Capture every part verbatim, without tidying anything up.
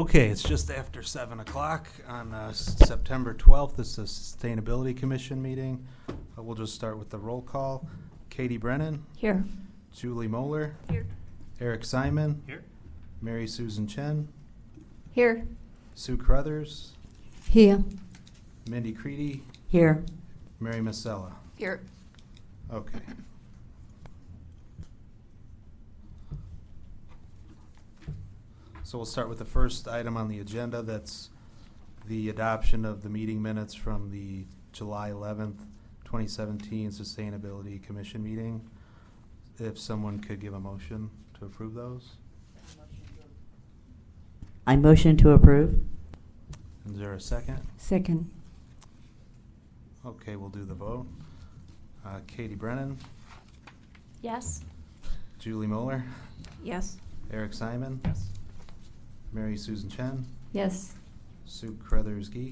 Okay, it's just after seven o'clock on uh, September twelfth. This is the Sustainability Commission meeting. Uh, we'll just start with the roll call. Katie Brennan. Here. Julie Moeller. Here. Eric Simon. Here. Mary Susan Chen. Here. Sue Crothers. Here. Mindy Creedy. Here. Mary Masella. Here. Okay. So we'll start with the first item on the agenda. That's the adoption of the meeting minutes from the July eleventh, twenty seventeen Sustainability Commission meeting. If someone could give a motion to approve those. I motion to approve. Is there a second? Second. Okay, we'll do the vote. Uh, Katie Brennan. Yes. Julie Moeller. Yes. Eric Simon. Yes. Mary Susan Chen. Yes. Sue Crothers-Gee.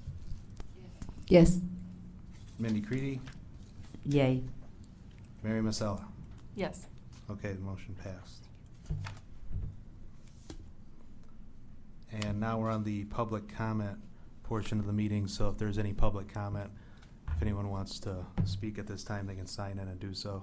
Yes. Mindy Creedy. Yay. Mary Masella. Yes. Okay, the motion passed. And now we're on the public comment portion of the meeting, so if there's any public comment, if anyone wants to speak at this time, they can sign in and do so.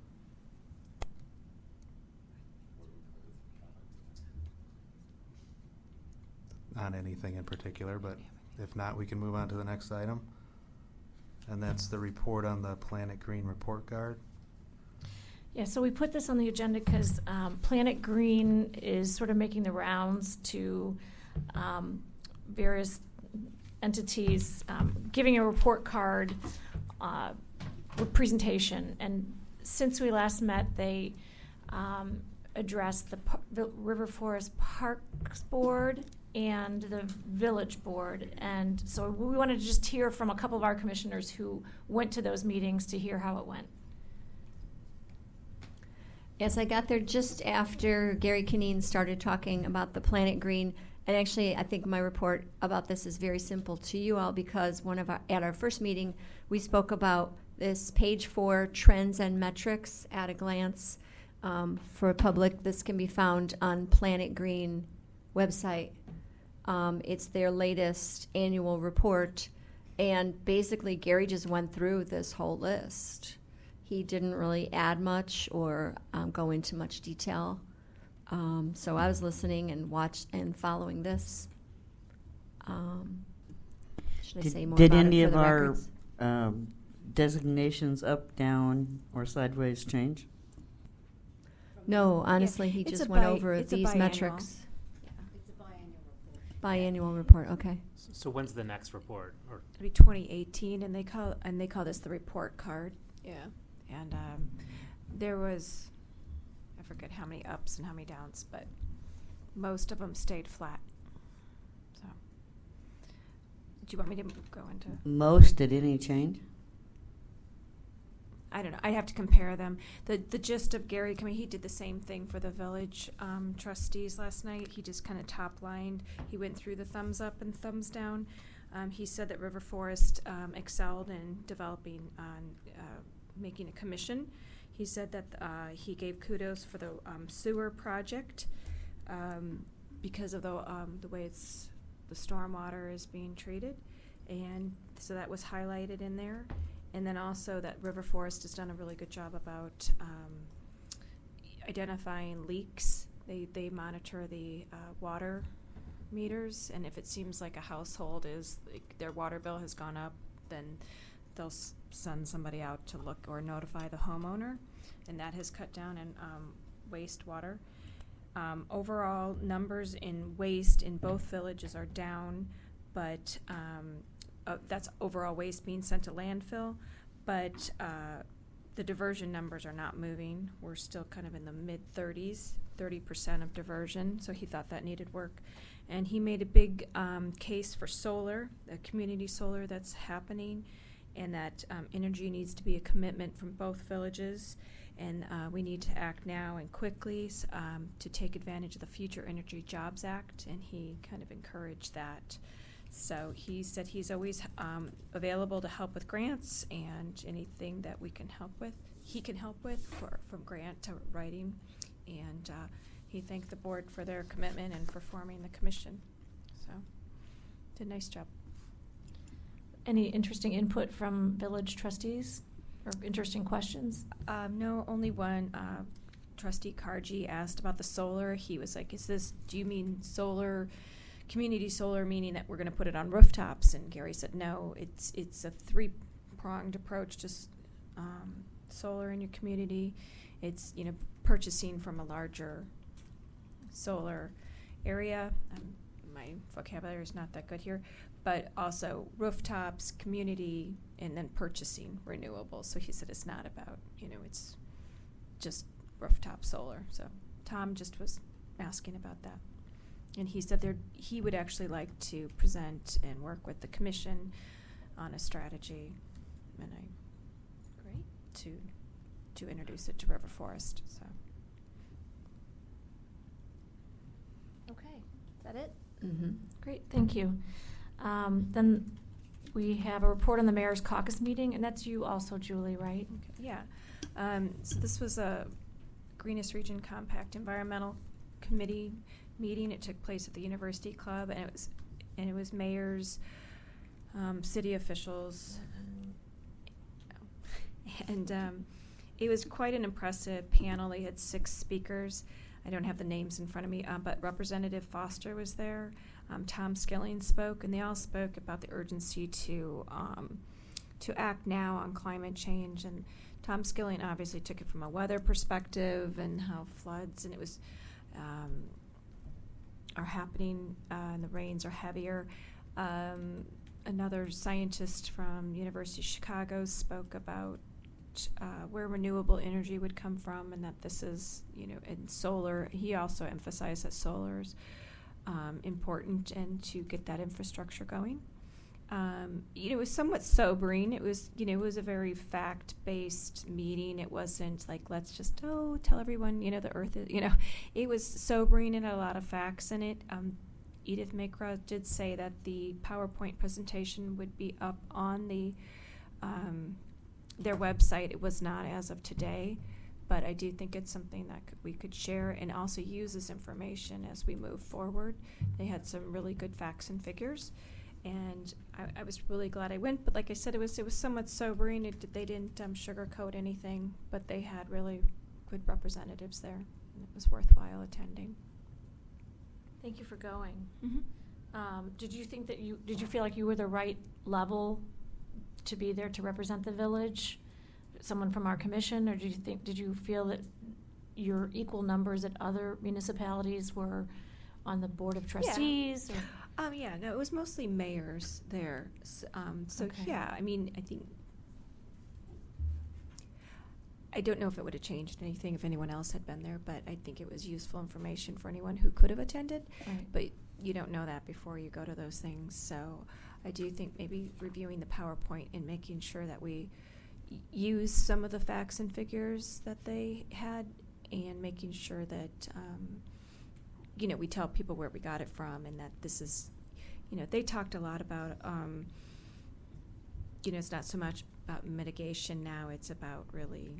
On anything in particular, but if not, we can move on to the next item. And that's the report on the Planet Green report card. Yeah, so we put this on the agenda because um, Planet Green is sort of making the rounds to um, various entities, um, giving a report card uh, with presentation. And since we last met, they um, addressed the, par- the River Forest Parks Board and the Village Board. And so we wanted to just hear from a couple of our commissioners who went to those meetings to hear how it went. Yes, I got there just after Gary Kineen started talking about the Planet Green. And actually, I think my report about this is very simple to you all because one of our, at our first meeting, we spoke about this page four, trends and metrics at a glance. Um, for public, this can be found on Planet Green website. Um, it's their latest annual report. And basically, Gary just went through this whole list. He didn't really add much or um, go into much detail. Um, so I was listening and watched and following this. Um, should I Did, say more did about any it for of the our records? um, designations up, down, or sideways change? No, honestly, he it's just a went bi- over it's a these biannual. metrics. It's a biannual report. Biannual report, okay. So, so when's the next report? Or It'll be twenty eighteen, and they call and they call this the report card. Yeah, and um, there was, I forget how many ups and how many downs, but most of them stayed flat. So, do you want me to go into? Most, did any change? I don't know. I'd have to compare them. The the gist of Gary, I mean, he did the same thing for the village um, trustees last night. He just kind of top-lined. He went through the thumbs up and thumbs down. Um, he said that River Forest um, excelled in developing, on uh, making a commission. He said that uh, he gave kudos for the um, sewer project um, because of the um, the way it's the stormwater is being treated, and so that was highlighted in there. And then also that River Forest has done a really good job about um, identifying leaks. They they monitor the uh, water meters, and if it seems like a household is like their water bill has gone up, then they'll s- send somebody out to look or notify the homeowner, and that has cut down in um, wastewater. Um, overall numbers in waste in both villages are down, but um, Uh, that's overall waste being sent to landfill, but uh, the diversion numbers are not moving. We're still kind of in the mid thirties, thirty percent of diversion, so he thought that needed work. And he made a big um, case for solar, the community solar that's happening, and that um, energy needs to be a commitment from both villages, and uh, we need to act now and quickly um, to take advantage of the Future Energy Jobs Act, and he kind of encouraged that. So he said he's always um, available to help with grants and anything that we can help with, he can help with, for, from grant to writing. And uh, he thanked the board for their commitment and for forming the commission. So, did a nice job. Any interesting input from village trustees or interesting questions? Um, no, only one. Uh, Trustee Karji asked about the solar. He was like, "Is this? Do you mean solar, community solar, meaning that we're going to put it on rooftops?" And Gary said, "No, it's it's a three-pronged approach to s- um, solar in your community. It's you know purchasing from a larger solar area. Um, my vocabulary is not that good here." But also rooftops, community, and then purchasing renewables. So he said it's not about, you know, it's just rooftop solar. So Tom just was asking about that. And he said there he would actually like to present and work with the commission on a strategy, and I Great. to to introduce it to River Forest. So Okay. Is that it? Mm-hmm. Great, thank you. Um, then we have a report on the mayor's caucus meeting, and that's you also, Julie, right? okay, yeah. Um, so this was a Greenest Region Compact Environmental Committee meeting. It took place at the University Club, and it was and it was mayors, um, city officials, and um, it was quite an impressive panel. They had six speakers. I don't have the names in front of me, uh, but Representative Foster was there. Um, Tom Skilling spoke, and they all spoke about the urgency to um, to act now on climate change. And Tom Skilling obviously took it from a weather perspective and how floods and it was um, are happening, uh, and the rains are heavier. Um, another scientist from University of Chicago spoke about uh, where renewable energy would come from, and that this is, you know, and solar. He also emphasized that solar's Um, important and to get that infrastructure going. Um, you know, it was somewhat sobering. It was, you know, it was a very fact-based meeting. It wasn't like, let's just, oh, tell everyone, you know, the earth is, you know, it was sobering and had a lot of facts in it. Um, Edith Makra did say that the PowerPoint presentation would be up on the um, their website. It was not as of today. But I do think it's something that could, we could share and also use as information as we move forward. They had some really good facts and figures, and I, I was really glad I went. But like I said, it was it was somewhat sobering. It, they didn't um, sugarcoat anything, but they had really good representatives there, and it was worthwhile attending. Thank you for going. Mm-hmm. Um, did you think that you, did you feel like you were the right level to be there to represent the village? Someone from our commission, or did you think, did you feel that your equal numbers at other municipalities were on the board of trustees? or- Um, yeah, no, it was mostly mayors there. S- Um, so Okay. yeah, I mean, I think I don't know if it would have changed anything if anyone else had been there, but I think it was useful information for anyone who could have attended. Right. But you don't know that before you go to those things. So I do think maybe reviewing the PowerPoint and making sure that we y- use some of the facts and figures that they had, and making sure that um, you know, we tell people where we got it from, and that this is, you know, they talked a lot about, um, you know, it's not so much about mitigation now, it's about really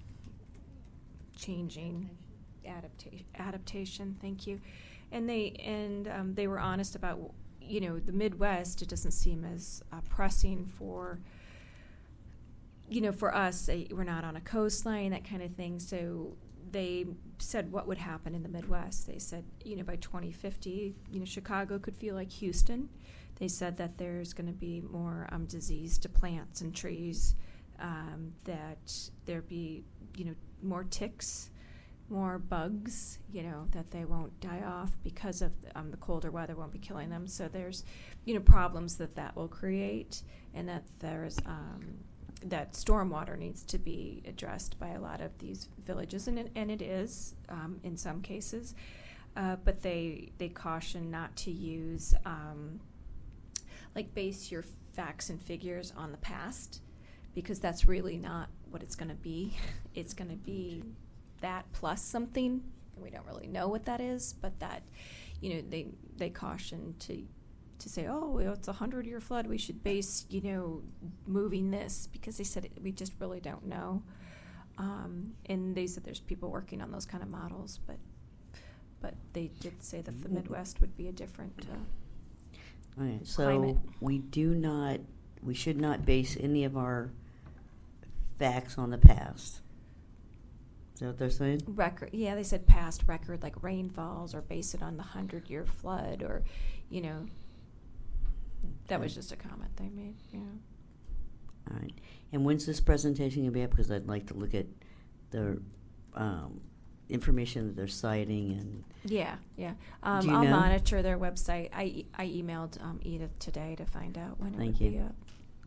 changing adaptation. Adaptation, thank you. And they and um, they were honest about, you know, the Midwest. It doesn't seem as uh, pressing for, you know, for us. Uh, we're not on a coastline, that kind of thing. So they said what would happen in the Midwest. They said, you know, by twenty fifty, you know, Chicago could feel like Houston. They said that there's going to be more um, disease to plants and trees, um, that there be, you know, more ticks, more bugs, you know, that they won't die off because of um, the colder weather won't be killing them. So there's, you know, problems that that will create, and that there's um, that stormwater needs to be addressed by a lot of these villages, and it, and it is um, in some cases. Uh, but they they caution not to use um, like base your facts and figures on the past, because that's really not what it's going to be. It's going to be that plus something, and we don't really know what that is. But that, you know, they they caution to. to say, oh, well, it's a hundred-year flood, we should base, you know, moving this, because they said it, we just really don't know. Um, and they said there's people working on those kind of models, but but they did say that the Mm. Midwest would be a different, uh, All right, so Climate. we do not, we should not base any of our facts on the past. Is that what they're saying? record. Yeah, they said past record, like rainfalls, or base it on the hundred-year flood, or, you know, that was Okay. just a comment they made, you know. All right. And when's this presentation going to be up? Because I'd like to look at the um, information that they're citing and Yeah, yeah. Um, Do you I'll know? monitor their website. I, e- I emailed um, Edith today to find out when it Thank would be you. up.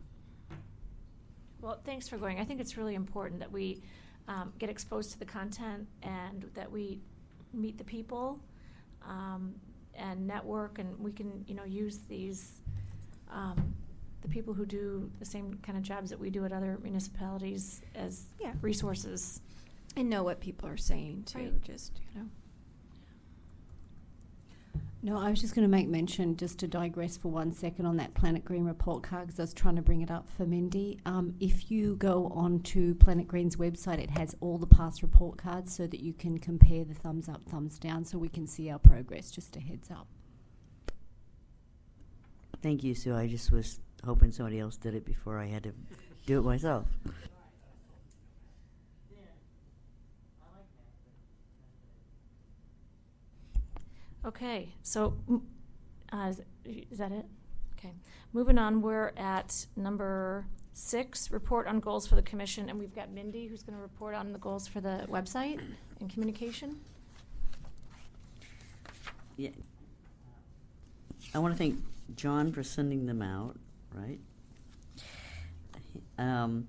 Well, thanks for going. I think it's really important that we um, get exposed to the content and that we meet the people um, and network, and we can, you know, use these, um, the people who do the same kind of jobs that we do at other municipalities as Yeah. resources. And know what people are saying, too, Right. just, you know. No, I was just going to make mention, just to digress for one second on that Planet Green report card, because I was trying to bring it up for Mindy. Um, if you go onto Planet Green's website, it has all the past report cards so that you can compare the thumbs up, thumbs down, so we can see our progress. Just a heads up. thank you, Sue. I just was hoping somebody else did it before I had to do it myself. Okay, so mm, uh, is, is that it? Okay, moving on. We're at number six, report on goals for the commission, and we've got Mindy who's going to report on the goals for the website and communication. Yeah. I want to thank John for sending them out, right? Um,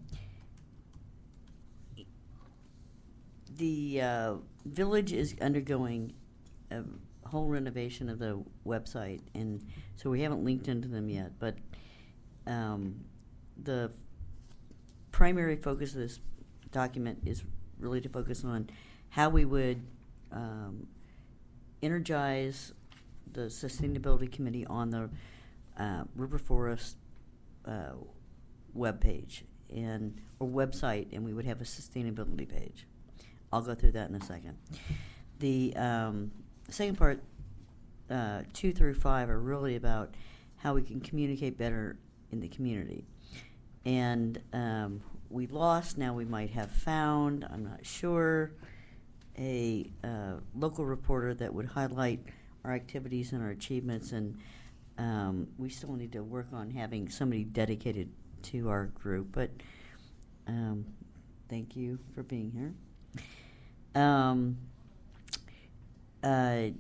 the uh, village is undergoing a whole renovation of the website, and so we haven't linked into them yet, but um, the primary focus of this document is really to focus on how we would um, energize the Sustainability Committee on the uh, River Forest uh, webpage and or website, and we would have a sustainability page. I'll go through that in a second. The um, second part, uh, two through five, are really about how we can communicate better in the community. And um, we lost, now we might have found, I'm not sure, a uh, local reporter that would highlight our activities and our achievements, and um, we still need to work on having somebody dedicated to our group, but um, thank you for being here. Um, uh,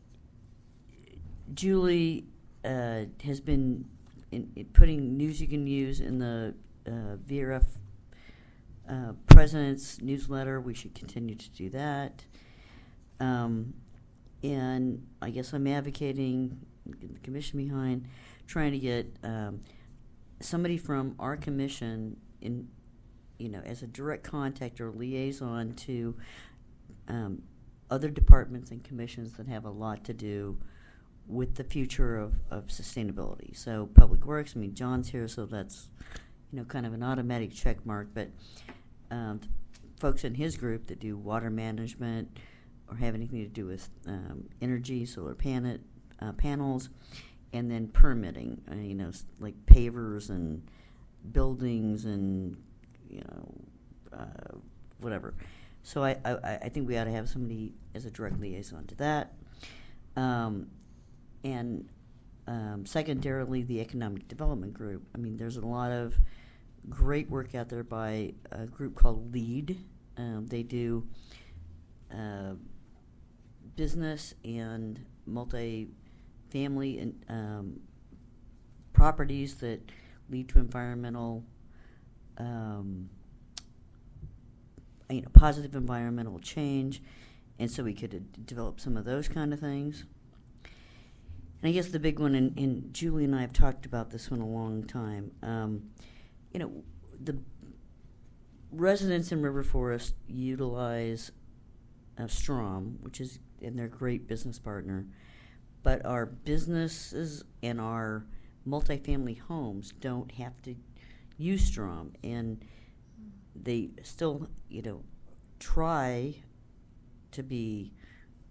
Julie uh, has been in, in putting news you can use in the uh, V R F uh, President's newsletter. We should continue to do that. Um, and I guess I'm advocating, get the commission behind, trying to get um, somebody from our commission in, you know, as a direct contact or liaison to um, other departments and commissions that have a lot to do with the future of, of sustainability. So Public Works, I mean, John's here, so that's, you know, kind of an automatic check mark, but um, folks in his group that do water management or have anything to do with um, energy, solar pan- uh, panels, and then permitting, uh, you know, s- like pavers and buildings and, you know, uh, whatever. So I, I, I think we ought to have somebody as a direct liaison to that. Um, and um, secondarily, the Economic Development Group. I mean, there's a lot of great work out there by a group called LEAD. Um, they do uh, business and multi-family and um, properties that lead to environmental, um, you know, positive environmental change, and so we could uh, develop some of those kind of things. And I guess the big one, and, and Julie and I have talked about this one a long time. Um, you know, the residents in River Forest utilize uh, Strom, which is, and they're a great business partner, but our businesses and our multifamily homes don't have to use Strom, and they still, you know, try to be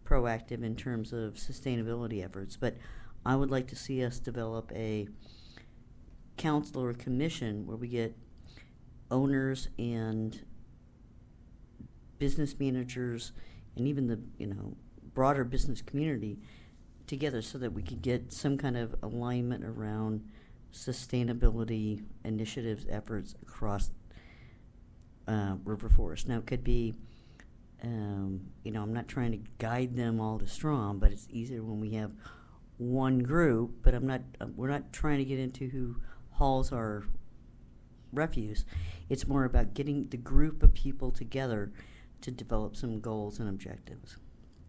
proactive in terms of sustainability efforts. But I would like to see us develop a council or commission where we get owners and business managers and even the, you know, broader business community together so that we could get some kind of alignment around sustainability initiatives, efforts across uh, River Forest. Now, it could be, um, you know, I'm not trying to guide them all to Strom, but it's easier when we have one group. But I'm not. Uh, we're not trying to get into who hauls our refuse. It's more about getting the group of people together to develop some goals and objectives.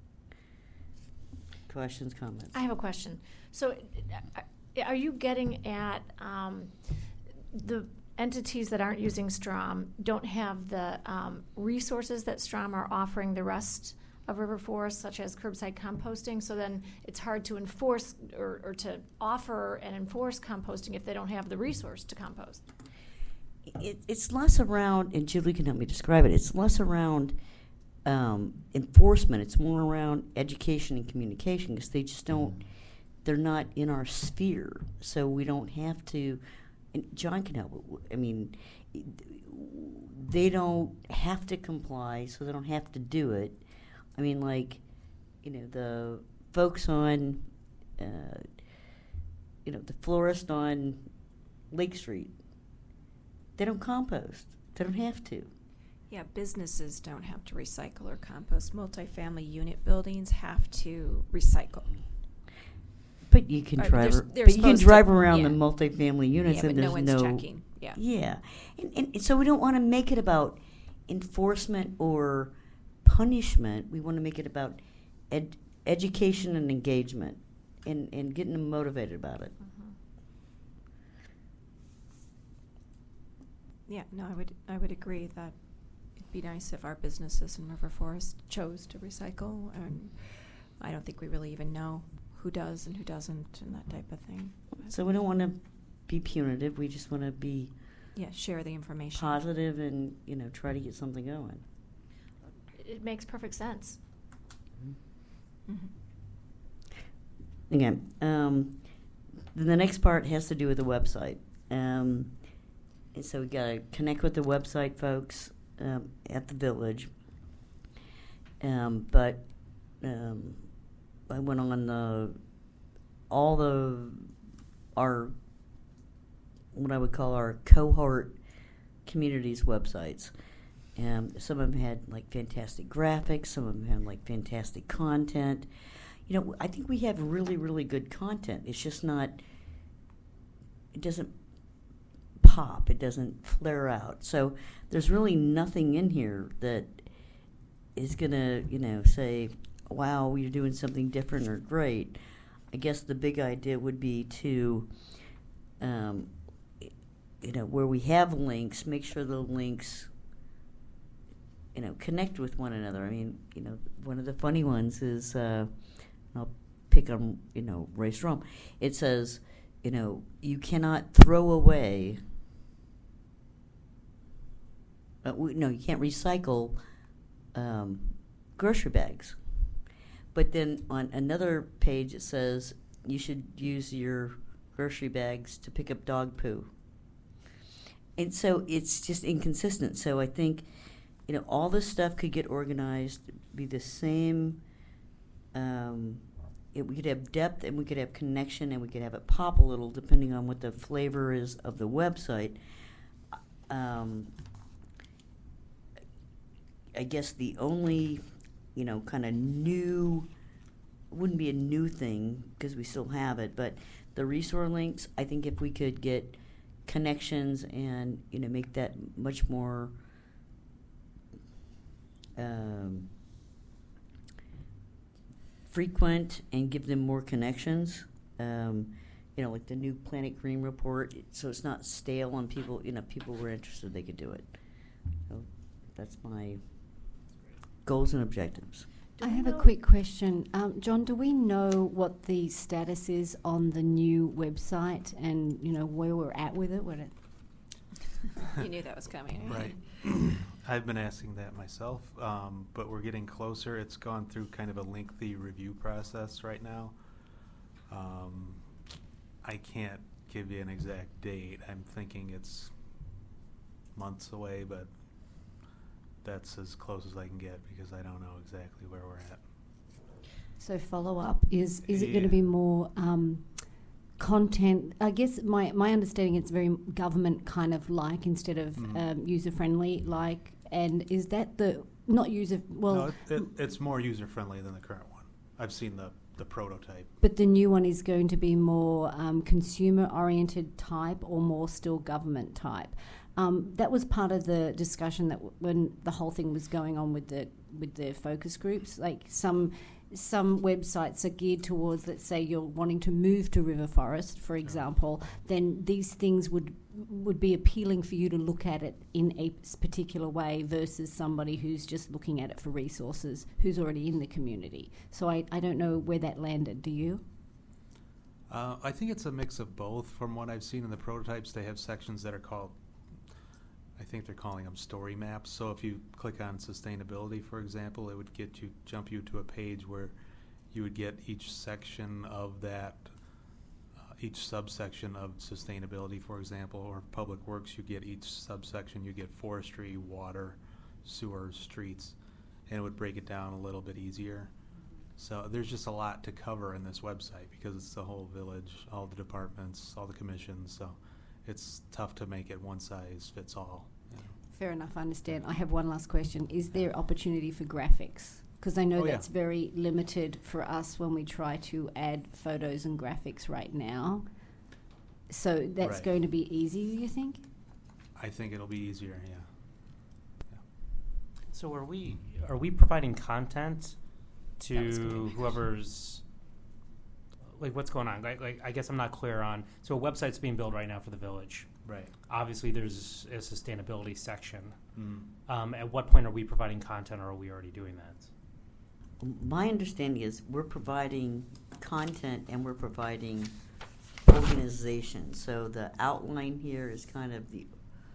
Questions, comments? I have a question. So, uh, are you getting at um, the entities that aren't using Strom don't have the um, resources that Strom are offering the rest of River Forest, such as curbside composting? So then it's hard to enforce or, or to offer and enforce composting if they don't have the resource to compost. It, it's less around, and Julie can help me describe it, it's less around um, enforcement. It's more around education and communication because they just don't, they're not in our sphere. So we don't have to, and John can help. I mean, they don't have to comply, so they don't have to do it. I mean, like, you know, the folks on, uh, you know, the florist on Lake Street, they don't compost. They don't have to. Yeah, businesses don't have to recycle or compost. Multifamily unit buildings have to recycle. But you can Or drive. they're- ar- they're but you can supposed to, drive around yeah. the multifamily units, Yeah, but and no there's one's no checking. Yeah. Yeah, and, and, and so we don't want to make it about enforcement or punishment. We want to make it about ed- education and engagement, and, and getting them motivated about it. Yeah, no, I would I would agree that it'd be nice if our businesses in River Forest chose to recycle, and I don't think we really even know who does and who doesn't and that type of thing. So we don't want to be punitive. We just want to be Yeah, share the information. positive and, you know, try to get something going. It makes perfect sense. Mhm. Again, um, the next part has to do with the website. Um, and so we got to connect with the website folks um, at the village. Um, but um, I went on the all the our what I would call our cohort communities websites. Um, some of them had like fantastic graphics. Some of them had like fantastic content. You know, I think we have really, really good content. It's just not, it doesn't pop. It doesn't flare out. So there's really nothing in here that is going to, you know, say, wow, you're doing something different or great. I guess the big idea would be to, um, you know, where we have links, make sure the links, you know, connect with one another. I mean, you know, one of the funny ones is, uh, I'll pick on, you know, Ray Strom. It says, you know, you cannot throw away, uh, we, no, you can't recycle um, grocery bags. But then on another page it says you should use your grocery bags to pick up dog poo. And so it's just inconsistent. So I think, you know, all this stuff could get organized, be the same. Um, it, we could have depth and we could have connection and we could have it pop a little depending on what the flavor is of the website. Um, I guess the only, you know, kind of new, wouldn't be a new thing because we still have it, but the resource links, I think if we could get connections and, you know, make that much more um, frequent and give them more connections. Um, you know, like the new Planet Green report, so it's not stale on people, you know, people were interested, they could do it. So that's my goals and objectives. I have a quick question. Um, John, do we know what the status is on the new website and, you know, where we're at with it? What it You knew that was coming. Right. I've been asking that myself, um, but we're getting closer. It's gone through kind of a lengthy review process right now. Um, I can't give you an exact date. I'm thinking it's months away, but that's as close as I can get because I don't know exactly where we're at. So follow up is is it going to Yeah. be more um, content? I guess my my understanding it's very government kind of like instead of Mhm. um, user friendly like. And is that the not user well? no, it, it, it's more user friendly than the current one. I've seen the, the prototype. But the new one is going to be more um, consumer-oriented type or more still government type. Um, that was part of the discussion that w- when the whole thing was going on with the with the focus groups. Like some some websites are geared towards, let's say, you're wanting to move to River Forest, for example. Then these things would would be appealing for you to look at it in a s- particular way versus somebody who's just looking at it for resources, who's already in the community. So I, I don't know where that landed. Do you? Uh, I think it's a mix of both. From what I've seen in the prototypes, they have sections that are called, I think they're calling them story maps. So if you click on sustainability, for example, it would get you, jump you to a page where you would get each section of that, uh, each subsection of sustainability, for example, or public works, you get each subsection, you get forestry, water, sewer, streets, and it would break it down a little bit easier. So there's just a lot to cover in this website because it's the whole village, all the departments, all the commissions. So it's tough to make it one size fits all. You know. Fair enough, I understand. I have one last question. Is there opportunity for graphics? Because I know Oh, yeah. that's very limited for us when we try to add photos and graphics right now. So that's Right. going to be easy, you think? I think it'll be easier, yeah. So are we are we providing content That was gonna be to my whoever's like what's going on? Like, like I guess I'm not clear on. So a website's being built right now for the village. Right. Obviously, there's a sustainability section. Mm. Um, at what point are we providing content, or are we already doing that? My understanding is we're providing content and we're providing organization. So the outline here is kind of the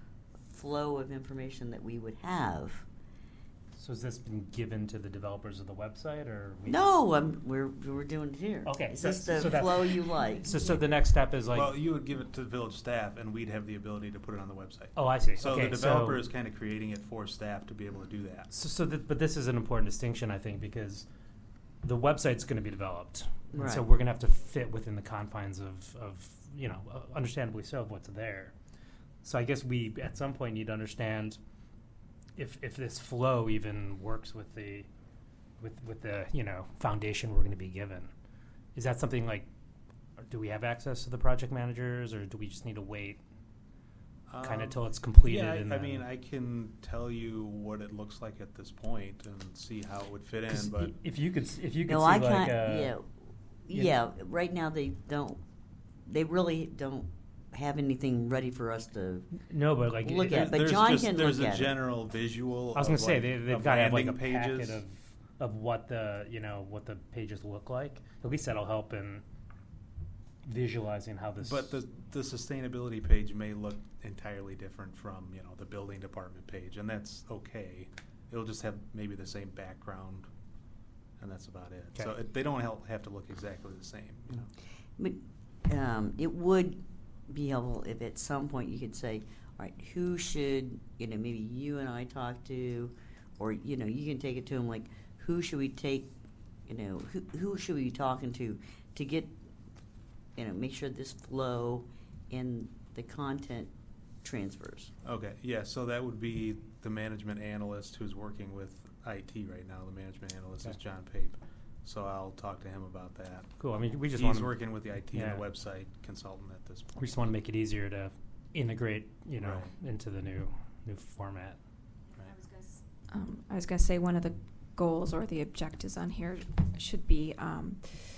flow of information that we would have. So has this been given to the developers of the website, or we No, um, we're we're doing it here. Okay, Is so- this the so that's- flow you like? So, so the next step is like. Well, you would give it to the village staff, and we'd have the ability to put it on the website. Oh, I see. So okay, the developer so, is kind of creating it for staff to be able to do that. So, so th- but this is an important distinction, I think, because the website's going to be developed, and so Right. we're going to have to fit within the confines of, of you know, uh, understandably so, of what's there. So I guess we at some point need to understand if if this flow even works with the with with the you know foundation we're going to be given. Is that something like? Or do we have access to the project managers, or do we just need to wait kind of Um, till it's completed? Yeah, and I, I then- mean, I can tell you what it looks like at this point and see how it would fit 'Cause in, but i- if you could, s- if you could No, see I like can't. uh, yeah, you yeah. Right now they don't. They really don't have anything ready for us to. no, but like Look it- at, but there's John just, can there's look a at it. general visual. I was going gonna to say they, they've of got to have like a landing packet of of what the you know what the pages look like. At least that'll help in visualizing how this. But the the sustainability page may look entirely different from you know the building department page, and that's okay. It'll just have maybe the same background, and that's about it. So Okay. it, they don't help, have to look exactly the same. You know. But um, it would be helpful if at some point you could say, all right, who should, you know, maybe you and I talk to, or, you know, you can take it to them like, who should we take, you know, who, who should we be talking to to get, you know, make sure this flow and the content transfers. Okay, yeah, so that would be the management analyst who's working with I T right now. The management analyst is Okay. John Pape. So I'll talk to him about that. cool. I mean, we just He's want to working with the I T yeah. and the website consultant at this point. we just want to make it easier to integrate, you know, Right. into the new new format. Right. I was gonna s- Um, I was going to say one of the goals or the objectives on here should be, um,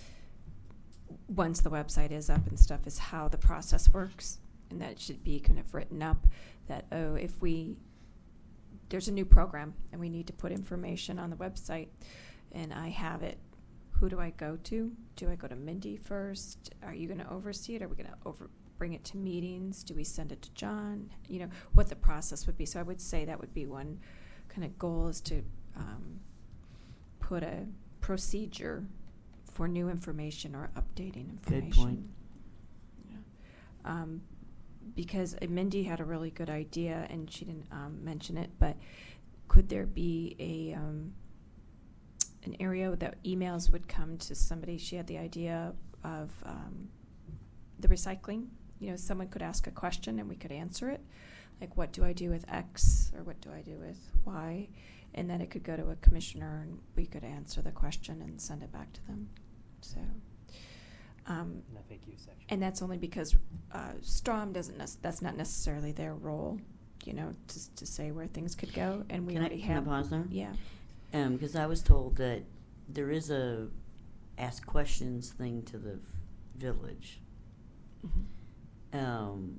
once the website is up and stuff, is how the process works. And that it should be kind of written up that, oh, if we, there's a new program and we need to put information on the website and I have it, who do I go to? Do I go to Mindy first? Are you going to oversee it? Are we going to over bring it to meetings? Do we send it to John? You know, what the process would be. So I would say that would be one kind of goal is to um, put a procedure for new information or updating information. Good point. Yeah. Um, because uh, Mindy had a really good idea, and she didn't um, mention it, but could there be a um, an area that emails would come to somebody? She had the idea of um, the recycling. You know, someone could ask a question and we could answer it. Like, what do I do with X, or what do I do with Y? And then it could go to a commissioner and we could answer the question and send it back to them. So, um, An F A Q section. and that's only because uh, Strom doesn't, nec- that's not necessarily their role, you know, to, to say where things could go. And we Can I, already can I have. pause there? Yeah. Um, because I was told that there is a ask questions thing to the v- village. Mhm. Um,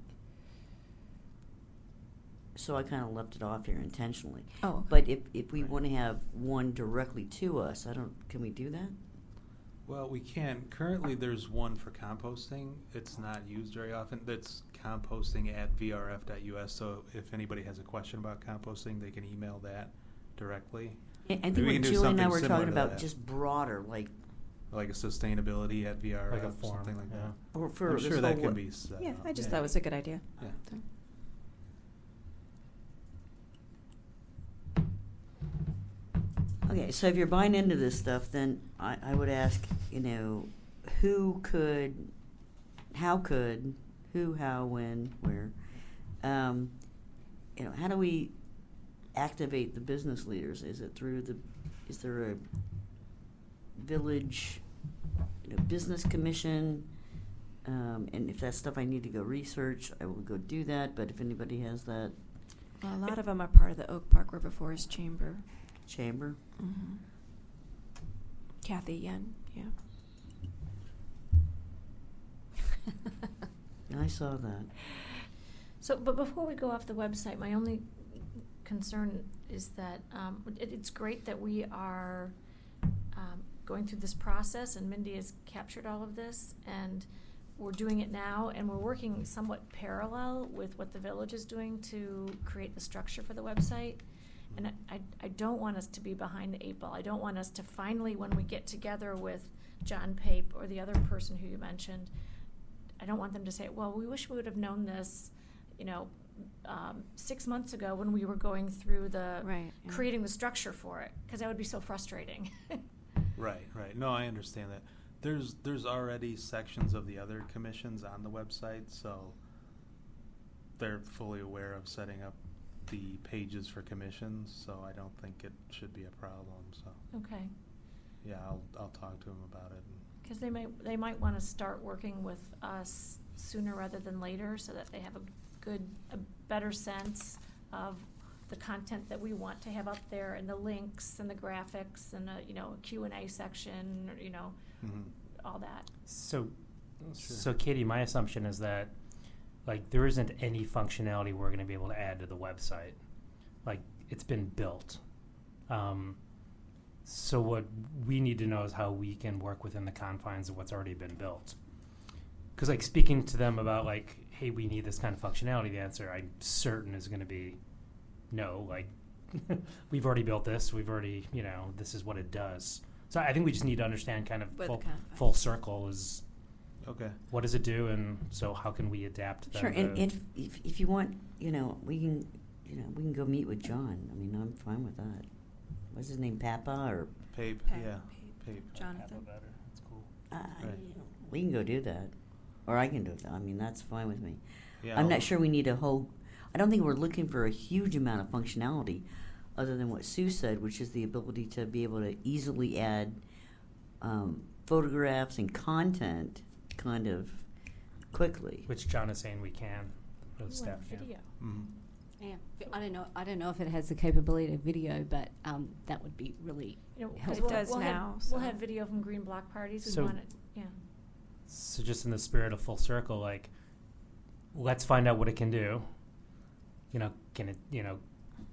so I kind of left it off here intentionally. Oh, But if, if we Right. want to have one directly to us, I don't, can we do that? Well, we can. Currently, there's one for composting. It's not used very often. That's composting at v r f dot u s. So if anybody has a question about composting, they can email that directly. I, I think Maybe we what can do Julie and I something were similar talking to about that. just broader, like, Like a sustainability at V R F, Like a form, something like yeah. that. or for I'm this sure that whole can wa- be set yeah, up. I just Yeah. thought it was a good idea. Yeah. So- Okay, so if you're buying into this stuff, then I, I would ask, you know, who could, how could, who, how, when, where, um, you know, how do we activate the business leaders? Is it through the, is there a village, you know, business commission? Um, and if that's stuff I need to go research, I will go do that. But if anybody has that Well, a lot of them are part of the Oak Park River Forest Chamber. chamber, Mm-hmm. Kathy Yen, yeah. I saw that. So, but before we go off the website, my only concern is that um, it, it's great that we are um, going through this process, and Mindy has captured all of this, and we're doing it now, and we're working somewhat parallel with what the village is doing to create the structure for the website. And I, I, I don't want us to be behind the eight ball. I don't want us to finally, when we get together with John Pape or the other person who you mentioned, I don't want them to say, well, we wish we would have known this, you know, um, six months ago when we were going through the, Right, yeah. creating the structure for it, because that would be so frustrating. Right, right. No, I understand that. There's there's already sections of the other commissions on the website, so they're fully aware of setting up the pages for commissions, so I don't think it should be a problem. So Okay. yeah, I'll I'll talk to them about it. Because they might, they might want to start working with us sooner rather than later, so that they have a good, a better sense of the content that we want to have up there, and the links and the graphics and a, you know, a Q and A section, or, you know, Mm-hmm. all that. So, Sure. so Katie, my assumption is that, like, there isn't any functionality we're going to be able to add to the website. Like, it's been built. Um, so what we need to know is how we can work within the confines of what's already been built. Because, like, speaking to them about, like, hey, we need this kind of functionality, the answer I'm certain is going to be no. Like, we've already built this. We've already, you know, this is what it does. So I think we just need to understand kind of Where the full, confines. full circle is Okay. what does it do, and so how can we adapt them Sure, and to- if, if if you want, you know, we can, you know, we can go meet with John. I mean, I'm fine with that. What's his name, Papa or? Pape, Pa- yeah, Pape. Pape. Jonathan. better. That's cool. Uh, Right. you know, we can go do that, or I can do that. I mean, that's fine with me. Yeah, I'm I'll- not sure we need a whole. I don't think we're looking for a huge amount of functionality, other than what Sue said, which is the ability to be able to easily add um, photographs and content, kind of quickly. Which John is saying we can, the Ooh, staff and can. video. Mhm. Yeah, I don't know. I don't know if it has the capability of video, but um, that would be really. You know, 'cause Helpful. we'll, It does we'll now, Have, We'll so. have video from Green Block parties. We So- want it, yeah. So just in the spirit of full circle, like, let's find out what it can do. You know, can it? You know,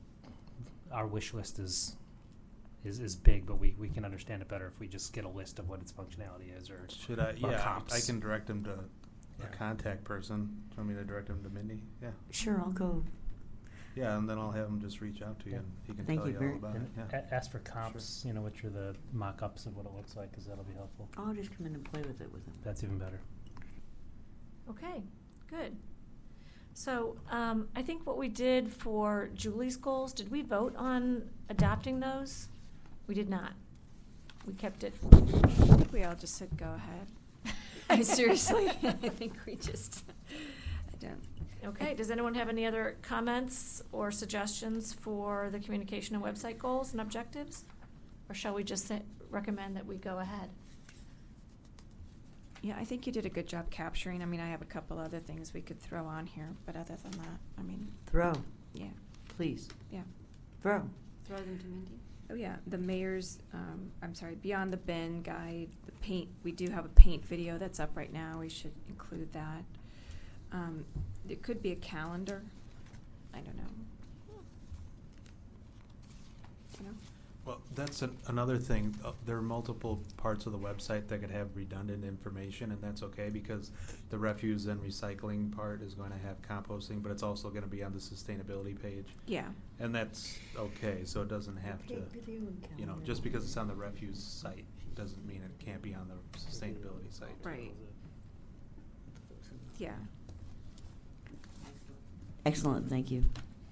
our wish list is is is big, but we we can understand it better if we just get a list of what its functionality is, or Should I? or Yeah, I comps. can direct them to Yeah. a contact person. Do you want me to direct them to Mindy? Yeah. Sure, I'll go. Yeah, and then I'll have him just reach out to you, Yeah. and he can Thank tell you you very- all about And it. Yeah. a- ask for comps, you know, which are the mock-ups of what it looks like, because that'll be helpful. I'll just come in and play with it with him. That's even better. Okay, good. So um, I think what we did for Julie's goals, did we vote on adopting those? We did not. We kept it. I think we all just said go ahead. I seriously, I think we just, I don't. Okay, does anyone have any other comments or suggestions for the communication and website goals and objectives? Or shall we just say, recommend that we go ahead? Yeah, I think you did a good job capturing. I mean, I have a couple other things we could throw on here, but other than that, I mean, Throw, yeah, please. yeah. Throw. Throw them to Mindy. Oh, yeah, the mayor's, um, I'm sorry, Beyond the Bin guide, the paint, we do have a paint video that's up right now. We should include that. Um, there could be a calendar. I don't know. You know? Well, that's an, another thing. Uh, there are multiple parts of the website that could have redundant information, and that's okay because the refuse and recycling part is going to have composting, but it's also going to be on the sustainability page, Yeah, and that's okay. So it doesn't have to, you know, just because it's on the refuse site doesn't mean it can't be on the sustainability site. right. Yeah. Excellent, thank you.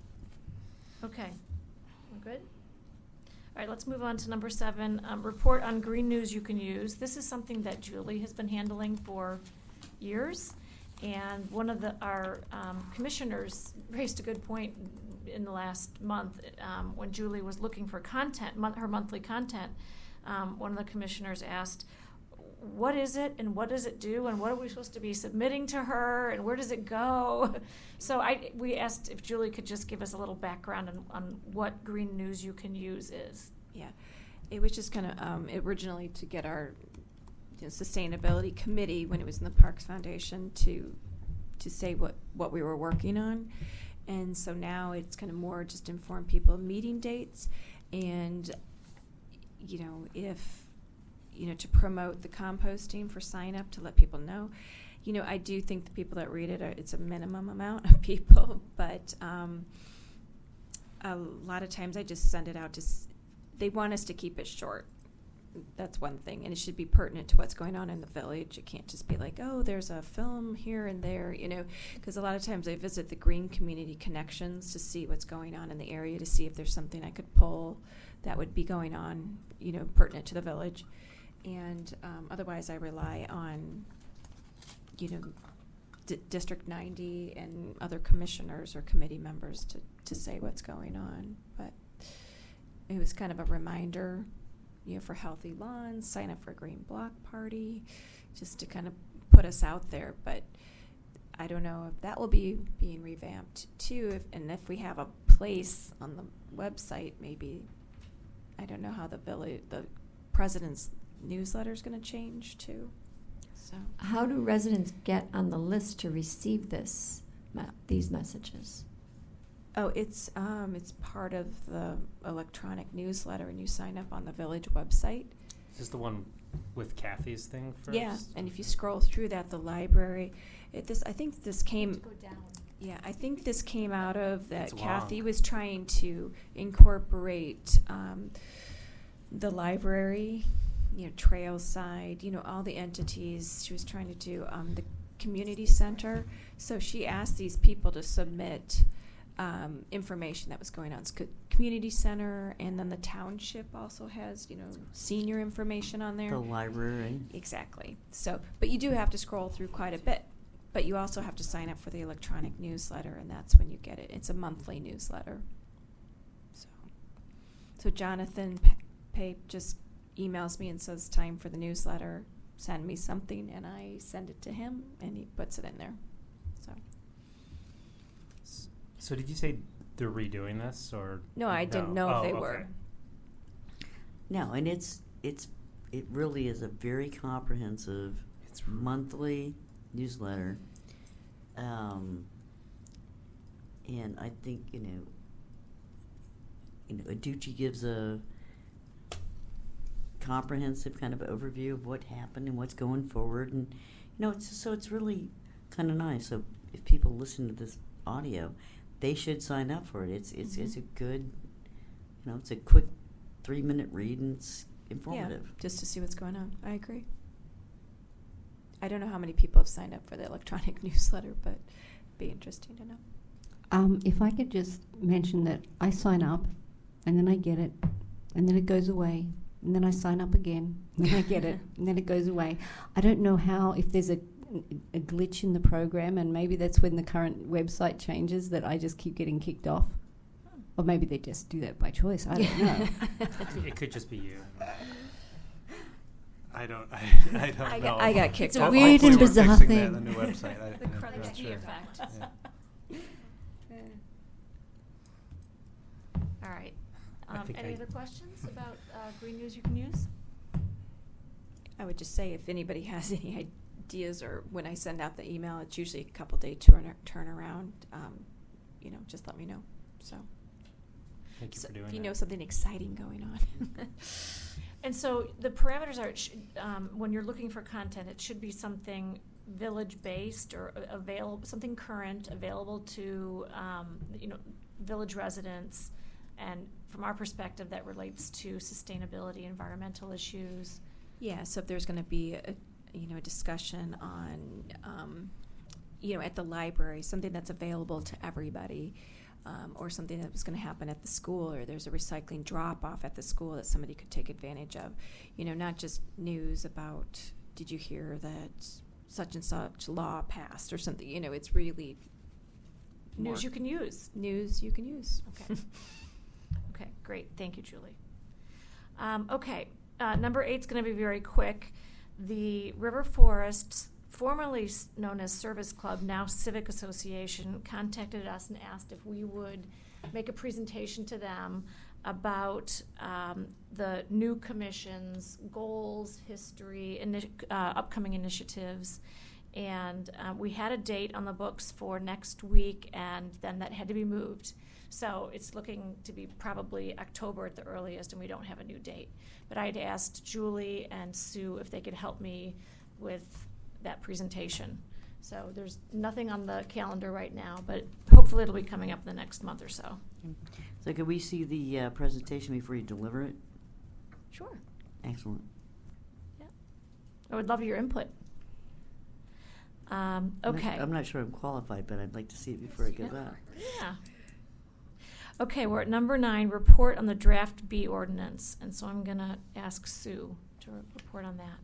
Okay, we're good? All right, let's move on to number seven, um, report on green news you can use. This is something that Julie has been handling for years. And one of the, our um, commissioners raised a good point in the last month um, when Julie was looking for content, mon- her monthly content. Um, one of the commissioners asked, what is it and what does it do and what are we supposed to be submitting to her and where does it go? So I, we asked if Julie could just give us a little background on, on what Green News You Can Use is. Yeah, it was just kind of um, originally to get our you know, sustainability committee when it was in the Parks Foundation to to say what, what we were working on, and so now it's kind of more just inform people of meeting dates, and you know if you know to promote the composting for sign up to let people know. You know, I do think the people that read it are, it's a minimum amount of people, but um, a lot of times I just send it out to. S- They want us to keep it short. That's one thing, and it should be pertinent to what's going on in the village. It can't just be like, oh, there's a film here and there, you know, because a lot of times I visit the Green Community Connections to see what's going on in the area, to see if there's something I could pull that would be going on, you know, pertinent to the village. And um, otherwise I rely on, you know, D- District ninety and other commissioners or committee members to, to say what's going on. But it was kind of a reminder, you know, for healthy lawns, sign up for a green block party, just to kind of put us out there. But I don't know if that will be being revamped too. If, and if we have a place on the website, maybe, I don't know how the village, the president's newsletter is going to change too. So How do residents get on the list to receive this, me- these messages? Oh, it's um, it's part of the electronic newsletter, and you sign up on the village website. Is this the one with Kathy's thing first? Yeah, and if you scroll through that, the library, it, this I think this came. Go down. Yeah, I think this came out of that It's Kathy long. was trying to incorporate um, the library, you know, Trail Side, you know, all the entities. She was trying to do um, the community center. So she asked these people to submit um, information that was going on. It's co- community center, and then the township also has, you know, senior information on there. The library. Exactly. So, but you do have to scroll through quite a bit. But you also have to sign up for the electronic newsletter, and that's when you get it. It's a monthly newsletter. So, so Jonathan P- Pape just emails me and says, time for the newsletter. Send me something, and I send it to him, and he puts it in there. So, S- So did you say they're redoing this, or? no, I didn't know Oh, if they okay. were. No, and it's, it's, it really is a very comprehensive It's r- monthly newsletter. Um, and I think, you know, you know, Aducci gives a comprehensive kind of overview of what happened and what's going forward, and you know, it's so it's really kind of nice. So if people listen to this audio, they should sign up for it. It's it's Mhm. it's a good, you know, it's a quick three minute read and it's informative. Yeah, just to see what's going on. I agree. I don't know how many people have signed up for the electronic newsletter, but it'd be interesting to know. Um, if I could just mention that I sign up, and then I get it, and then it goes away, and then I sign up again, and then I get it, and then it goes away. I don't know how, if there's a, a glitch in the program, and maybe that's when the current website changes, that I just keep getting kicked off. Or maybe they just do that by choice. I don't know. It could just be you. I don't. I, I don't I know. got- I got kicked It's a off. weird Hopefully and we're bizarre fixing that thing. in the new website. I, The I'm credit not key sure. effect. Yeah. All right. I Um, think any I- other questions about uh, Green News You Can Use? I would just say if anybody has any ideas, or when I send out the email, it's usually a couple day turn turnaround. Um, you know, just let me know. So, Thank you so for doing if you that. know something exciting going on. And so the parameters are, it should, um, when you're looking for content, it should be something village-based or a- available, something current, available to, um, you know, village residents. And from our perspective, that relates to sustainability, environmental issues. Yeah, so if there's going to be a, you know, a discussion on, um, you know, at the library, something that's available to everybody, um, or something that was going to happen at the school, or there's a recycling drop-off at the school that somebody could take advantage of. You know, not just news about, did you hear that such and such law passed or something. You know, it's really more News you can use. news you can use. Okay. Okay, great. Thank you, Julie. Um, okay, uh, number eight's going to be very quick. The River Forests, formerly s- known as Service Club, now Civic Association, contacted us and asked if we would make a presentation to them about um, the new commission's goals, history, ini- uh, upcoming initiatives. And uh, we had a date on the books for next week, and then that had to be moved. So it's looking to be probably October at the earliest, and we don't have a new date. But I'd asked Julie and Sue if they could help me with that presentation. So there's nothing on the calendar right now, but hopefully it'll be coming up in the next month or so. So could we see the uh, presentation before you deliver it? Sure. Excellent. I would love your input. Um, I'm not- okay. I'm not sure I'm qualified, but I'd like to see it before it goes out. Yeah. Okay, we're at number nine, report on the draft B ordinance. And so I'm going to ask Sue to re- report on that.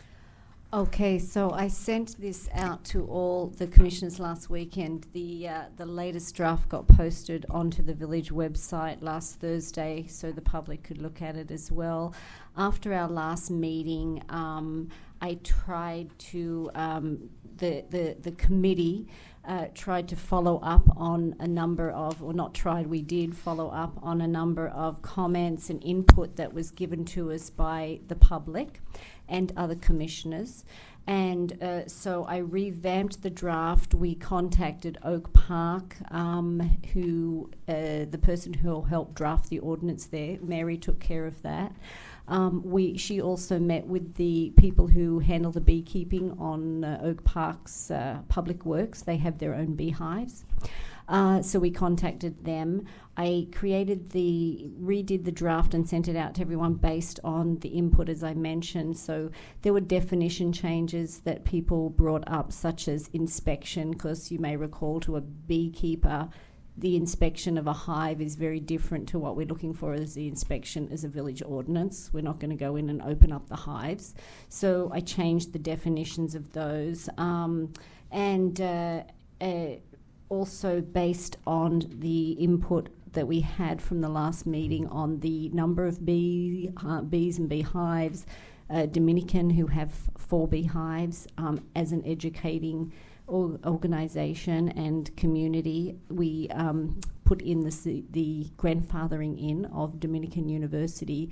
Okay, so I sent this out to all the commissioners last weekend. The uh, the latest draft got posted onto the village website last Thursday, so the public could look at it as well. After our last meeting, um, I tried to um, the the the committee uh, tried to follow up on a number of, or not tried, we did follow up on a number of comments and input that was given to us by the public and other commissioners. And uh, so I revamped the draft. We contacted Oak Park, um, who, uh, the person who helped draft the ordinance there, Mary took care of that. Um, we, she also met with the people who handle the beekeeping on uh, Oak Park's uh, public works. They have their own beehives. Uh, so we contacted them. I created the, redid the draft and sent it out to everyone based on the input, as I mentioned. So there were definition changes that people brought up, such as inspection, because you may recall to a beekeeper, the inspection of a hive is very different to what we're looking for as the inspection as a village ordinance. We're not going to go in and open up the hives. So I changed the definitions of those. Um, and uh, uh, also based on the input that we had from the last meeting on the number of bee, uh, bees and beehives, uh, Dominican who have four beehives, um, as an educating or organisation and community, we um, put in the, the grandfathering in of Dominican University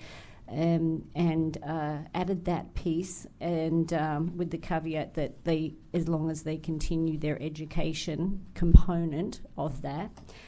um, and uh, added that piece, and um, with the caveat that they, as long as they continue their education component of that.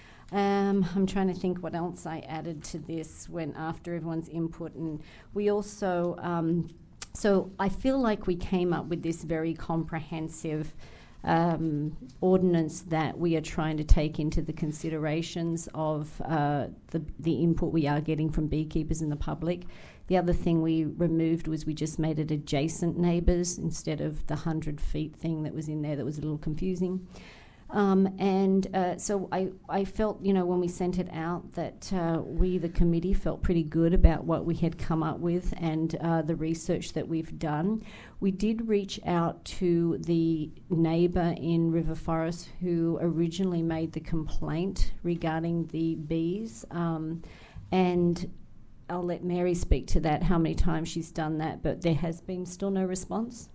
Um, I'm trying to think what else I added to this when after everyone's input, and we also, um, so I feel like we came up with this very comprehensive um, ordinance that we are trying to take into the considerations of uh, the, the input we are getting from beekeepers and the public. The other thing we removed was we just made it adjacent neighbours instead of the one hundred feet thing that was in there that was a little confusing. Um, and uh, so I, I felt, you know, when we sent it out that uh, we, the committee, felt pretty good about what we had come up with and uh, the research that we've done. We did reach out to the neighbour in River Forest who originally made the complaint regarding the bees. Um, and I'll let Mary speak to that, how many times she's done that, but there has been still no response.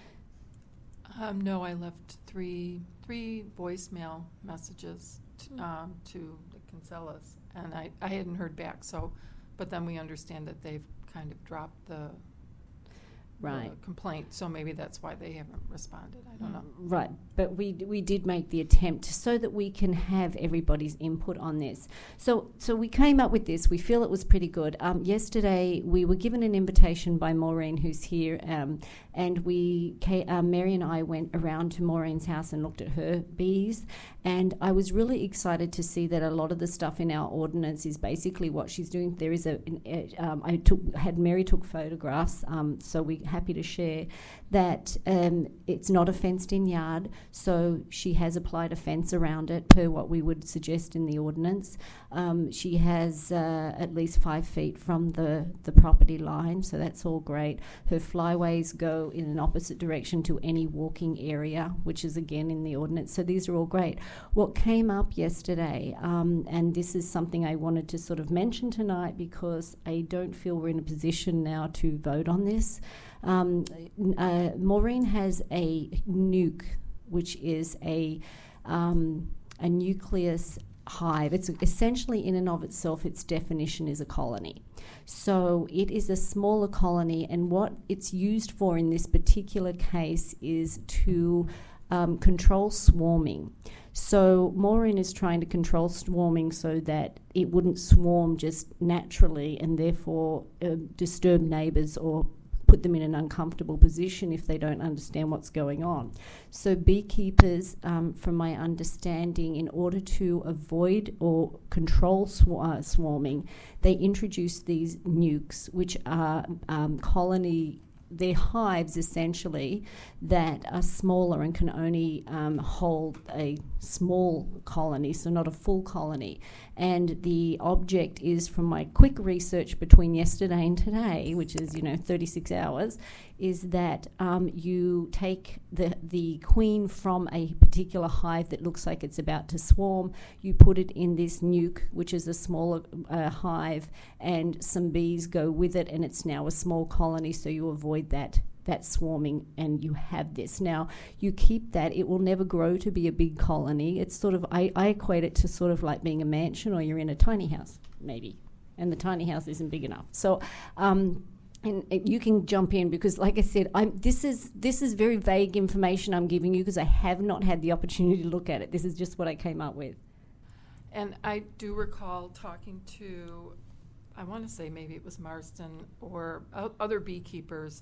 Um, no, I left three three voicemail messages t- um, to the Kinsellas, and I, I hadn't heard back. So, but then we understand that they've kind of dropped the, right. the complaint. So maybe that's why they haven't responded. I don't know. Right, but we we did make the attempt so that we can have everybody's input on this. So so we came up with this. We feel it was pretty good. Um, yesterday we were given an invitation by Maureen, who's here, um, and we ca- uh, Mary and I went around to Maureen's house and looked at her bees. And I was really excited to see that a lot of the stuff in our ordinance is basically what she's doing. There is a, a um, I took had Mary took photographs, um, so we're happy to share that um, it's not a fenced-in yard, so she has applied a fence around it per what we would suggest in the ordinance. Um, she has uh, at least five feet from the, the property line, so that's all great. Her flyways go in an opposite direction to any walking area, which is again in the ordinance, so these are all great. What came up yesterday, um, and this is something I wanted to sort of mention tonight because I don't feel we're in a position now to vote on this. Um, uh, Maureen has a nuke, which is a um, a nucleus hive. It's essentially, in and of itself, its definition is a colony. So it is a smaller colony, and what it's used for in this particular case is to um, control swarming. So Maureen is trying to control swarming so that it wouldn't swarm just naturally and therefore uh, disturb neighbours or put them in an uncomfortable position if they don't understand what's going on. So beekeepers, um, from my understanding, in order to avoid or control sw- uh, swarming, they introduce these nukes, which are um, colony they're hives essentially that are smaller and can only um, hold a small colony, so not a full colony. And the object is, from my quick research between yesterday and today, which is, you know, thirty-six hours, is that um, you take the the queen from a particular hive that looks like it's about to swarm, you put it in this nuke, which is a smaller uh, hive, and some bees go with it, and it's now a small colony, so you avoid that that swarming, and you have this. Now, you keep that, it will never grow to be a big colony. It's sort of, I, I equate it to sort of like being a mansion, or you're in a tiny house, maybe, and the tiny house isn't big enough. So, um, and uh, you can jump in because, like I said, I'm, this is this is very vague information I'm giving you because I have not had the opportunity to look at it. This is just what I came up with. And I do recall talking to, I want to say maybe it was Marston or o- other beekeepers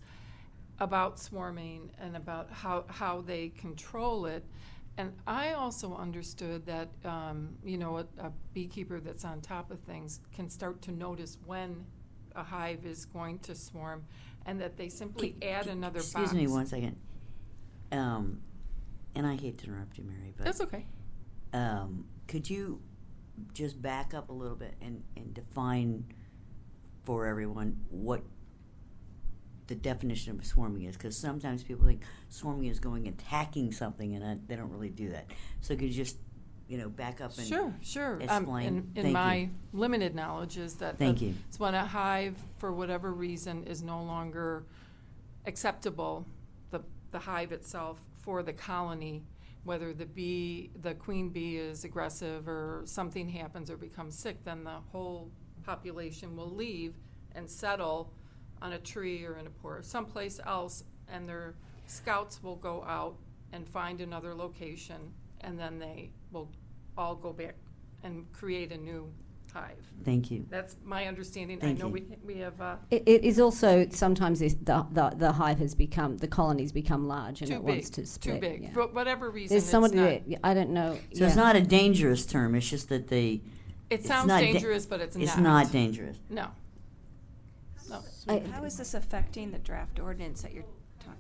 about swarming and about how, how they control it. And I also understood that, um, you know, a, a beekeeper that's on top of things can start to notice when a hive is going to swarm, and that they simply Can- add can- another excuse box. me one second. Um, and I hate to interrupt you, Mary, but That's okay. um, could you just back up a little bit and, and define for everyone what the definition of swarming is? Because sometimes people think swarming is going attacking something, and I, they don't really do that. So could you just, you know, back up and Sure, sure. explain? Um, in in Thank my you. limited knowledge is that Thank the- you. it's when a hive, for whatever reason, is no longer acceptable, the the hive itself, for the colony, whether the bee, the queen bee is aggressive or something happens or becomes sick, then the whole population will leave and settle on a tree or in a or someplace else, and their scouts will go out and find another location, and then they will all go back and create a new hive. Thank you. That's my understanding. Thank I know you. we, we have, uh, It, it is also sometimes this, the, the the hive has become the colony's become large and too it big, wants to split. too big. yeah. For whatever reason, There's it's somebody not. that I don't know. So it's yeah. not a dangerous term. It's just that they. It it's sounds not da- dangerous, but it's, It's not. not dangerous. No. No. I- How is this affecting the draft ordinance that you're talking?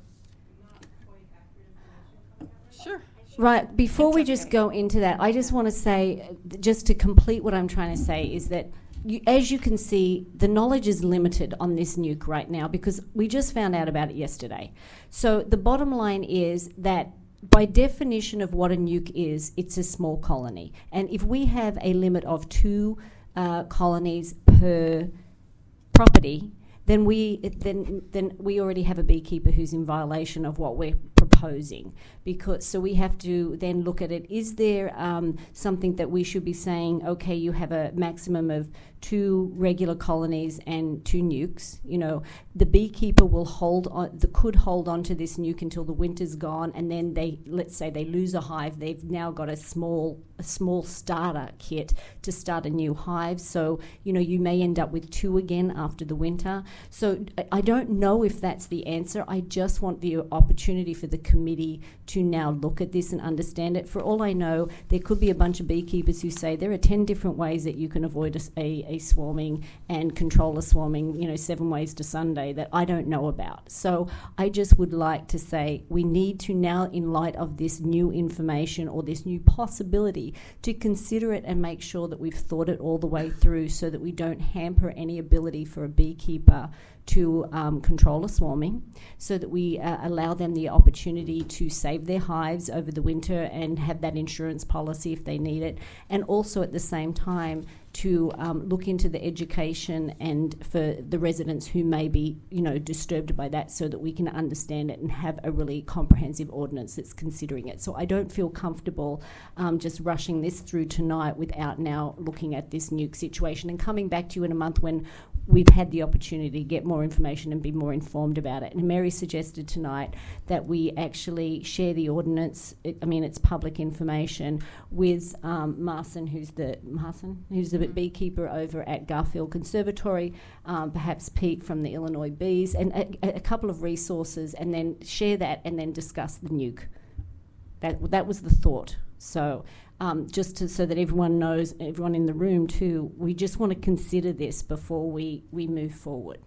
Sure. Right, before It's we okay. just go into that, I just want to say, uh, th- just to complete what I'm trying to say, is that you, as you can see, the knowledge is limited on this nuke right now because we just found out about it yesterday. So the bottom line is that by definition of what a nuke is, it's a small colony. And if we have a limit of two uh, colonies per property, then we then then we already have a beekeeper who's in violation of what we're proposing. Because so we have to then look at it. Is there um, something that we should be saying? Okay, you have a maximum of two regular colonies and two nukes. You know, the beekeeper will hold on. The, could hold on to this nuke until the winter's gone, and then they let's say they lose a hive. They've now got a small a small starter kit to start a new hive. So you know you may end up with two again after the winter. So I- I don't know if that's the answer. I just want the opportunity for the committee to now look at this and understand it. For all I know, there could be a bunch of beekeepers who say there are ten different ways that you can avoid a, s- a- a swarming and control a swarming, you know, seven ways to Sunday that I don't know about. So I just would like to say we need to now, in light of this new information or this new possibility, to consider it and make sure that we've thought it all the way through so that we don't hamper any ability for a beekeeper to um, control a swarming, so that we uh, allow them the opportunity to save their hives over the winter and have that insurance policy if they need it, and also at the same time to um, look into the education and for the residents who may be, you know, disturbed by that, so that we can understand it and have a really comprehensive ordinance that's considering it. So I don't feel comfortable um, just rushing this through tonight without now looking at this nuke situation and coming back to you in a month when we've had the opportunity to get more information and be more informed about it. And Mary suggested tonight that we actually share the ordinance, it, I mean, it's public information, with um, Marson, who's the, Marson, who's the beekeeper over at Garfield Conservatory, um, perhaps Pete from the Illinois Bees, and a, a couple of resources, and then share that and then discuss the nuke. That, that was the thought. So um, just to, so that everyone knows, everyone in the room too, we just want to consider this before we, we move forward.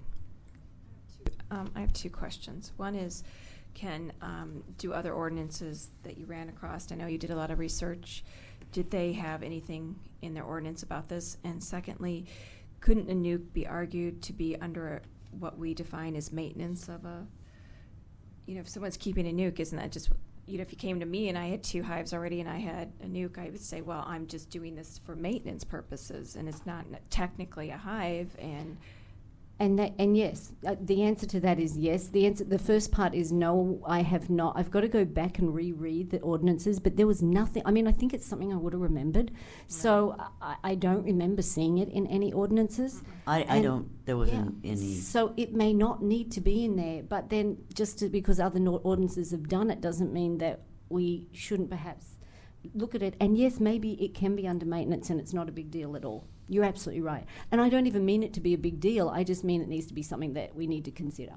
Um, I have two questions. One is, can, um, do other ordinances that you ran across, I know you did a lot of research, did they have anything in their ordinance about this? And secondly, couldn't a nuke be argued to be under what we define as maintenance of a, you know, if someone's keeping a nuke, isn't that just, you know, if you came to me and I had two hives already and I had a nuke, I would say, well, I'm just doing this for maintenance purposes, and it's not technically a hive, and And that, and yes, uh, the answer to that is yes. The answer, the first part is no. I have not. I've got to go back and reread the ordinances, but there was nothing. I mean, I think it's something I would have remembered. So I, I don't remember seeing it in any ordinances. I, I And- don't. There wasn't any. So it may not need to be in there, but then just to, because other no- ordinances have done it doesn't mean that we shouldn't perhaps look at it. And yes, maybe it can be under maintenance and it's not a big deal at all. You're absolutely right. And I don't even mean it to be a big deal. I just mean it needs to be something that we need to consider.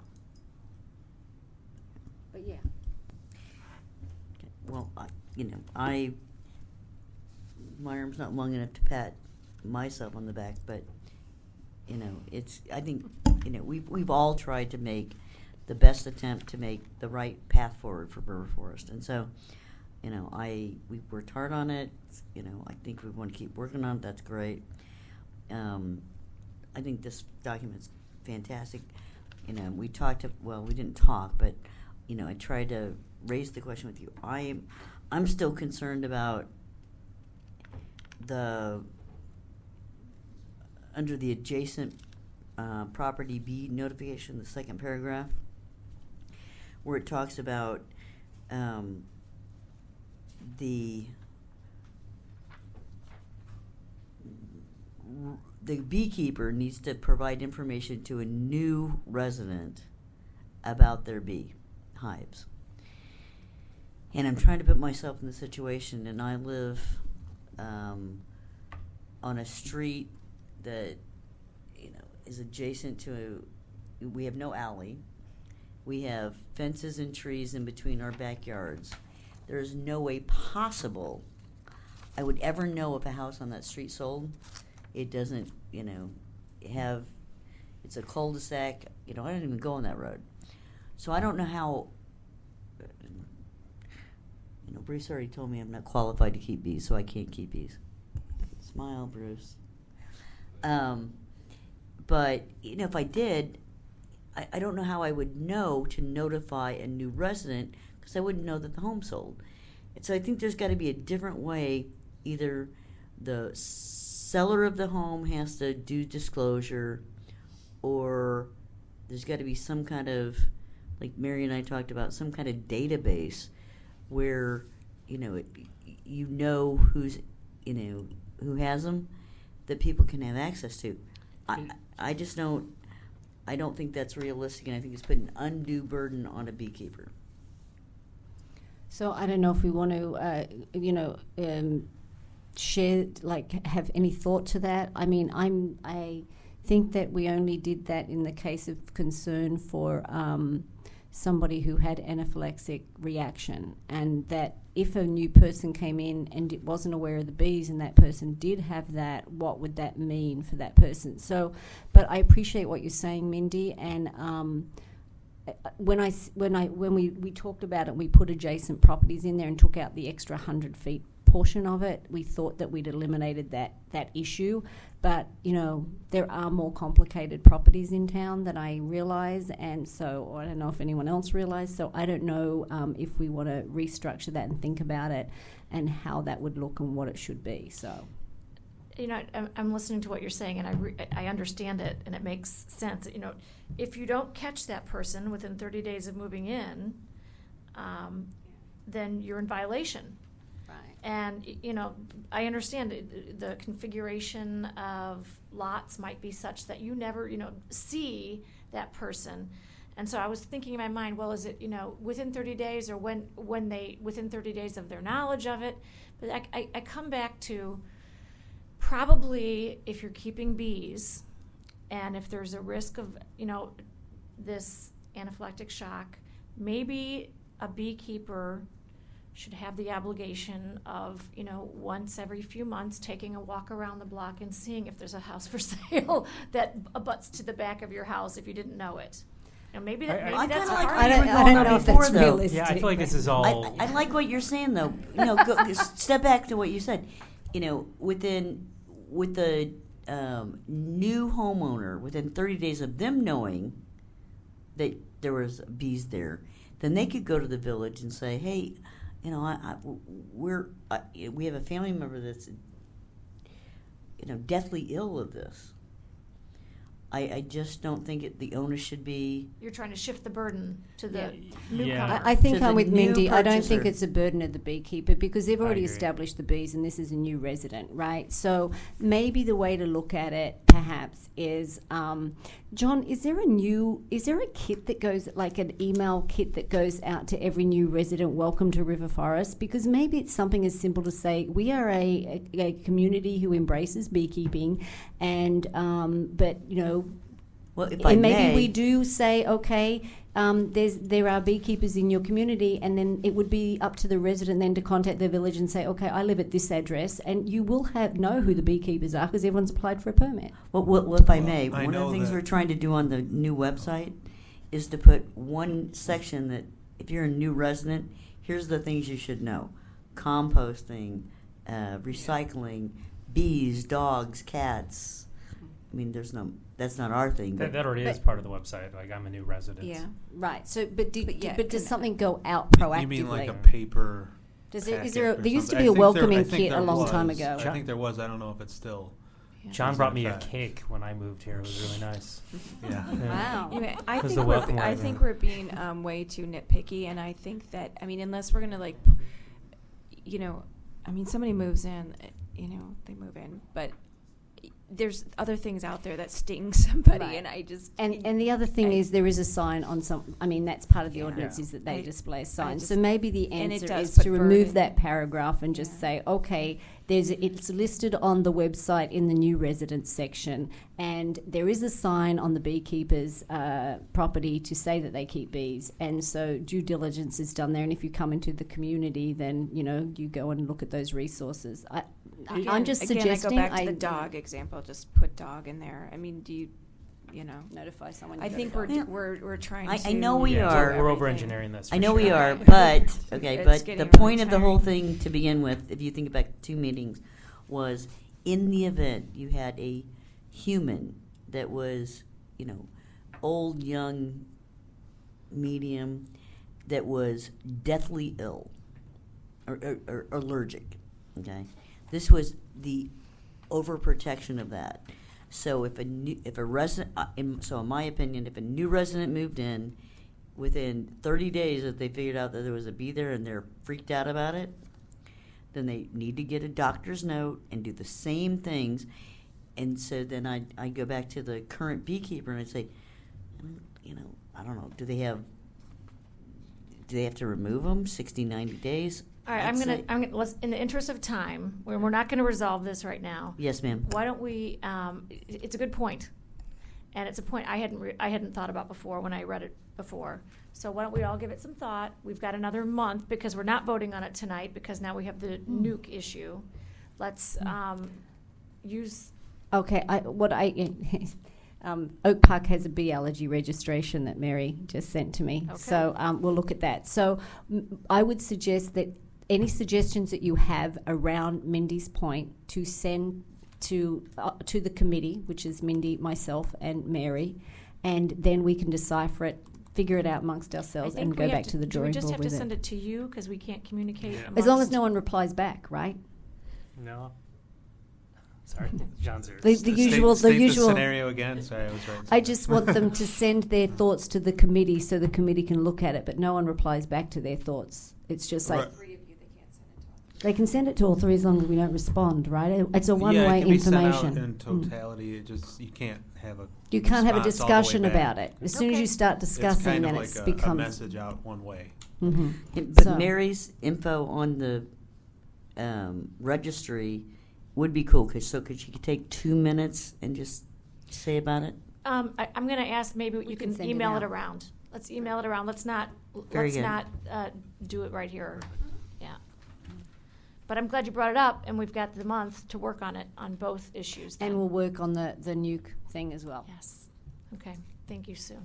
But yeah. Well, I, you know, I, my arm's not long enough to pat myself on the back, but, you know, it's, I think, you know, we've, we've all tried to make the best attempt to make the right path forward for River Forest. And so, you know, I, we've worked hard on it. You know, I think we want to keep working on it. That's great. Um, I think this document's fantastic. You know, we talked, to, well, we didn't talk, but, you know, I tried to raise the question with you. I am, I'm still concerned about the, under the adjacent uh, property B notification, the second paragraph, where it talks about um, the the beekeeper needs to provide information to a new resident about their bee hives. And I'm trying to put myself in the situation, and I live um, on a street that, you know, is adjacent to, we have no alley. We have fences and trees in between our backyards. There is no way possible I would ever know if a house on that street sold. It doesn't, you know, have, it's a cul-de-sac. You know, I don't even go on that road. So I don't know how, you know, Bruce already told me I'm not qualified to keep bees, so I can't keep bees. Smile, Bruce. Um, but, you know, if I did, I, I don't know how I would know to notify a new resident because I wouldn't know that the home sold. And so I think there's got to be a different way. Either the seller of the home has to do disclosure, or there's got to be some kind of, like Mary and I talked about, some kind of database where, you know, it, you know who's, you know, who has them that people can have access to. I, I just don't, I don't think that's realistic, and I think it's put an undue burden on a beekeeper. So I don't know if we want to, uh, you know, um, share, like, have any thought to that. I mean, I'm, I think that we only did that in the case of concern for um, somebody who had anaphylactic reaction, and that if a new person came in and it wasn't aware of the bees and that person did have that, what would that mean for that person? So, but I appreciate what you're saying, Mindy, and um, when I when I when we, we talked about it, we put adjacent properties in there and took out the extra hundred feet portion of it. We thought that we'd eliminated that that issue, but you know there are more complicated properties in town that I realize, and so I don't know if anyone else realized. So I don't know um, if we want to restructure that and think about it and how that would look and what it should be. So. You know, I'm, I'm listening to what you're saying, and I, re- I understand it, and it makes sense. You know, if you don't catch that person within thirty days of moving in, um, then you're in violation. Right. And, y- you know, I understand it, the configuration of lots might be such that you never, you know, see that person. And so I was thinking in my mind, well, is it, you know, within thirty days or when, when they, within thirty days of their knowledge of it? But I, I, I come back to, probably if you're keeping bees and if there's a risk of, you know, this anaphylactic shock, maybe a beekeeper should have the obligation of, you know, once every few months taking a walk around the block and seeing if there's a house for sale that abuts to the back of your house if you didn't know it. You know, maybe, that, I- maybe I that's kinda a like hard I you don't, were I going don't on know if before, that's though. realistic. Yeah, I feel like this is I, all. I like what you're saying, though. You know, go, just step back to what you said. You know, within with the um, new homeowner, within thirty days of them knowing that there was bees there, then they could go to the village and say, "Hey, you know, I, I, we're I, we have a family member that's, you know, deathly ill of this." I, I just don't think it, the onus should be. You're trying to shift the burden to the Yeah. newcomer. Yeah. I, I think To I'm the with new Mindy. I don't think purchaser. it's a burden of the beekeeper because they've I already agree. established the bees and this is a new resident, right? So maybe the way to look at it perhaps is, um, John, is there a new, is there a kit that goes, like an email kit that goes out to every new resident, welcome to River Forest? Because maybe it's something as simple to say, we are a, a, a community who embraces beekeeping and, um, but, you know, Well, if I and maybe may, we do say, okay, um, there's there are beekeepers in your community, and then it would be up to the resident then to contact their village and say, okay, I live at this address, and you will have know who the beekeepers are because everyone's applied for a permit. Well, well, well, if I Well, may, I one of know the things that- we're trying to do on the new website is to put one section that if you're a new resident, here's the things you should know: composting, uh, recycling, bees, dogs, cats. I mean, there's no. That's not our thing. That, But that already is But- part of the website. Like, I'm a new resident. Yeah. Right. So, but did, But but, yeah, but does can- something go out proactively? You mean like a paper? Does it, is packet there? A, or there used to something? be a I think there- I welcoming think kit there a long time was. ago. I think there was. I don't know if it's still. Yeah. John Is brought that me a fact? cake when I moved here. It was really nice. Yeah. Yeah. Wow. Anyway, I Was think the we're, welcome I wagon. think we're being um, way too nitpicky, and I think that I mean, unless we're gonna like, you know, I mean, somebody moves in, uh, you know, they move in, but there's other things out there that sting somebody, Right. and I just And and the other thing I- is there is a sign on some. I mean, that's part of the Yeah. ordinance is that they I- display signs. just- So maybe the and it answer does is put to remove burden. that paragraph and just Yeah. say, okay, there's it's listed on the website in the new residence section, and there is a sign on the beekeeper's uh, property to say that they keep bees, and so due diligence is done there. And if you come into the community, then you know you go and look at those resources. I, I- I'm Again- just again, suggesting. I go back to I the dog example. Just put dog in there. I mean, do you, you know? notify someone. you I got think a we're dog. Yeah. we're we're trying. I- to I know we Yeah, are. We're, we're over everything. engineering this. I for know we sure. are, Right. but okay, It's but the getting point really of the whole tiring. thing to begin with, if you think back two meetings, was in the event you had a human that was, you know, old, young, medium, that was deathly ill or, or, or allergic. Okay, this was the overprotection of that. So if a new, if a resident, uh, in, so in my opinion, if a new resident moved in, within thirty days, if they figured out that there was a bee there and they're freaked out about it, then they need to get a doctor's note and do the same things. And so then I I go back to the current beekeeper and I say, "Mm, you know, I don't know, do they have do they have to remove them sixty, ninety days? All right, I'd I'm gonna, say- I'm gonna, let's, in the interest of time, we're, we're not gonna resolve this right now. Yes, ma'am. Why don't we, um, i- it's a good point. And it's a point I hadn't, re- I hadn't thought about before when I read it before. So why don't we all give it some thought? We've got another month because we're not voting on it tonight because now we have the nuke issue. Let's, um, use, Okay, I, what I, um, Oak Park has a bee allergy registration that Mary just sent to me. Okay. So um, we'll look at that. So m- I would suggest that any suggestions that you have around Mindy's point to send to uh, to the committee, which is Mindy, myself, and Mary, and then we can decipher it, figure it out amongst I ourselves, think and we go have back to, the do drawing we just board have to with send it. it to you because we can't communicate Yeah. As long as amongst- no one replies back, right? No. Sorry, John's here. The, the State- usual, state the usual. scenario again. Sorry, I was right. I just want them to send their thoughts to the committee so the committee can look at it, but no one replies back to their thoughts. It's just like Right. they can send it to all three as long as we don't respond, right? It- It's a yeah, one-way it can be sent out information. in Mm. totality. It just you can't have a You can't have a response all the way discussion back. about it. As soon as Okay. you start It's discussing, kind then of it like a, a becomes. message out one way. Mhm. But So- Mary's info on the um, registry would be cool. Cause, so could she could take two minutes and just say about it? Um, I, I'm gonna ask, maybe you can can send it email it out. around. Let's email it around. Let's not, Very let's good. not, uh, do it right here. Yeah. But I'm glad you brought it up, and we've got the month to work on it, on both issues then. And we'll work on the, the nuke thing as well. Yes. Okay. Thank you, Sue.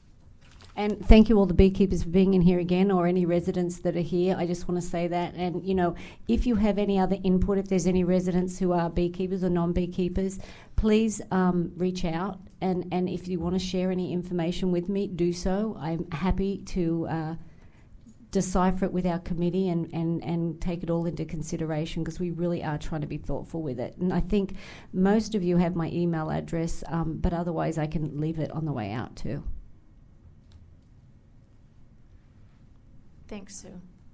And thank you all the beekeepers for being in here again, or any residents that are here. I just want to say that. And, you know, if you have any other input, if there's any residents who are beekeepers or non-beekeepers, please um, reach out. And, and if you want to share any information with me, do so. I'm happy to uh, decipher it with our committee and, and, and take it all into consideration, because we really are trying to be thoughtful with it. And I think most of you have my email address, um, but otherwise I can leave it on the way out too. Thanks, Sue.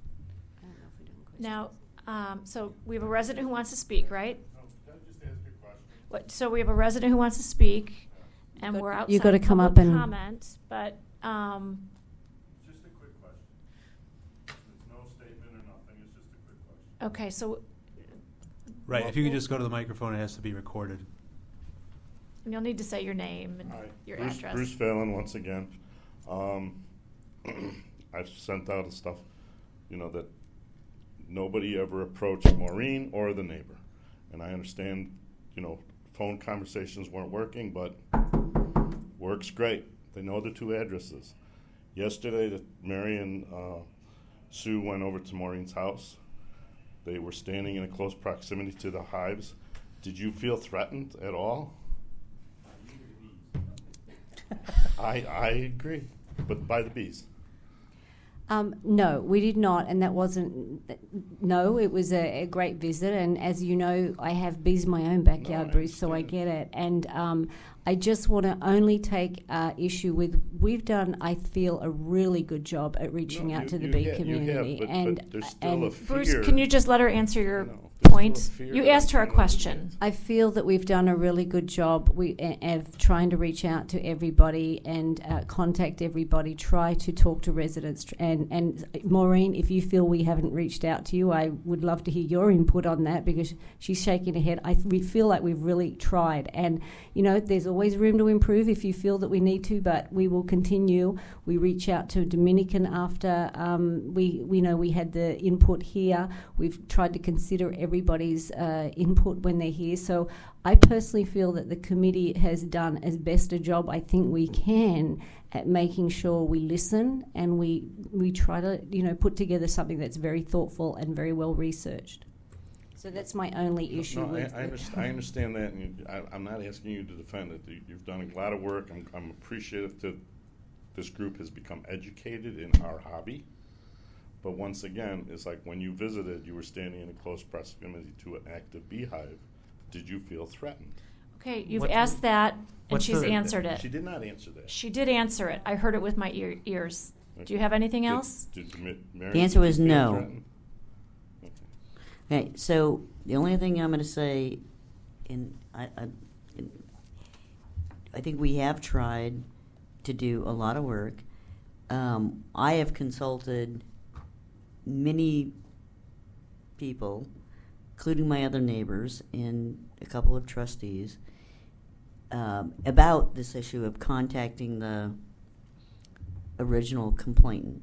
Now, um, so we have a resident who wants to speak, right? What, so we have a resident who wants to speak, and But we're outside you gotta of come public up and- comment, but, um, Just a quick question. There's no statement or nothing, it's just a quick question. okay, so Right. If you could just go to the microphone, it has to be recorded. you'll need to say your name and Hi, your Bruce, address. Bruce Phelan, once again. Um, I've sent out a stuff, you know, that nobody ever approached Maureen or the neighbor. And I understand, you know, phone conversations weren't working, but works great. They know the two addresses. Yesterday, the, Mary and uh, Sue went over to Maureen's house. They were standing in a close proximity to the hives. Did you feel threatened at all? I I agree, but by the bees. Um, no, we did not, and that wasn't. No, it was a, a great visit, and as you know, I have bees in my own backyard, No, I Bruce, so I understand. get it. And um, I just want to only take uh, issue with. We've done, I feel, a really good job at reaching No, out you- to the you bee ha- you have, community, but- and but there's still and a Bruce, fear. can you just let her answer your You know, point. fear You that I'm asked her a trying to question. eliminate. I feel that we've done a really good job we, a- of trying to reach out to everybody and uh, contact everybody, try to talk to residents. Tr- And, and Maureen, if you feel we haven't reached out to you, I would love to hear your input on that because she's shaking her head. I th- we feel like we've really tried. And, you know, there's always room to improve if you feel that we need to, but we will continue. We reach out to Dominican after um, we, we know we had the input here. We've tried to consider everybody's uh, input when they're here. So I personally feel that the committee has done as best a job I think we can at making sure we listen and we we try to, you know, put together something that's very thoughtful and very well researched. So that's my only issue No, I, with I, underst- I understand that, and you, I, I'm not asking you to defend it. You, you've done a lot of work. I'm, I'm appreciative that this group has become educated in our hobby. But once again, it's like when you visited, you were standing in a close proximity to an active beehive. Did you feel threatened? Okay, you've What's asked that, and what's she's the- answered it. She did not answer that. She did answer it. I heard it with my ear- ears. Do you have anything Did- else? Did, Ma- Mary, The answer did you was feel no. threatened? Okay. Okay, so the only thing I'm going to say, in I, I, in, I think we have tried to do a lot of work. Um, I have consulted many people, including my other neighbors and a couple of trustees, um, about this issue of contacting the original complainant.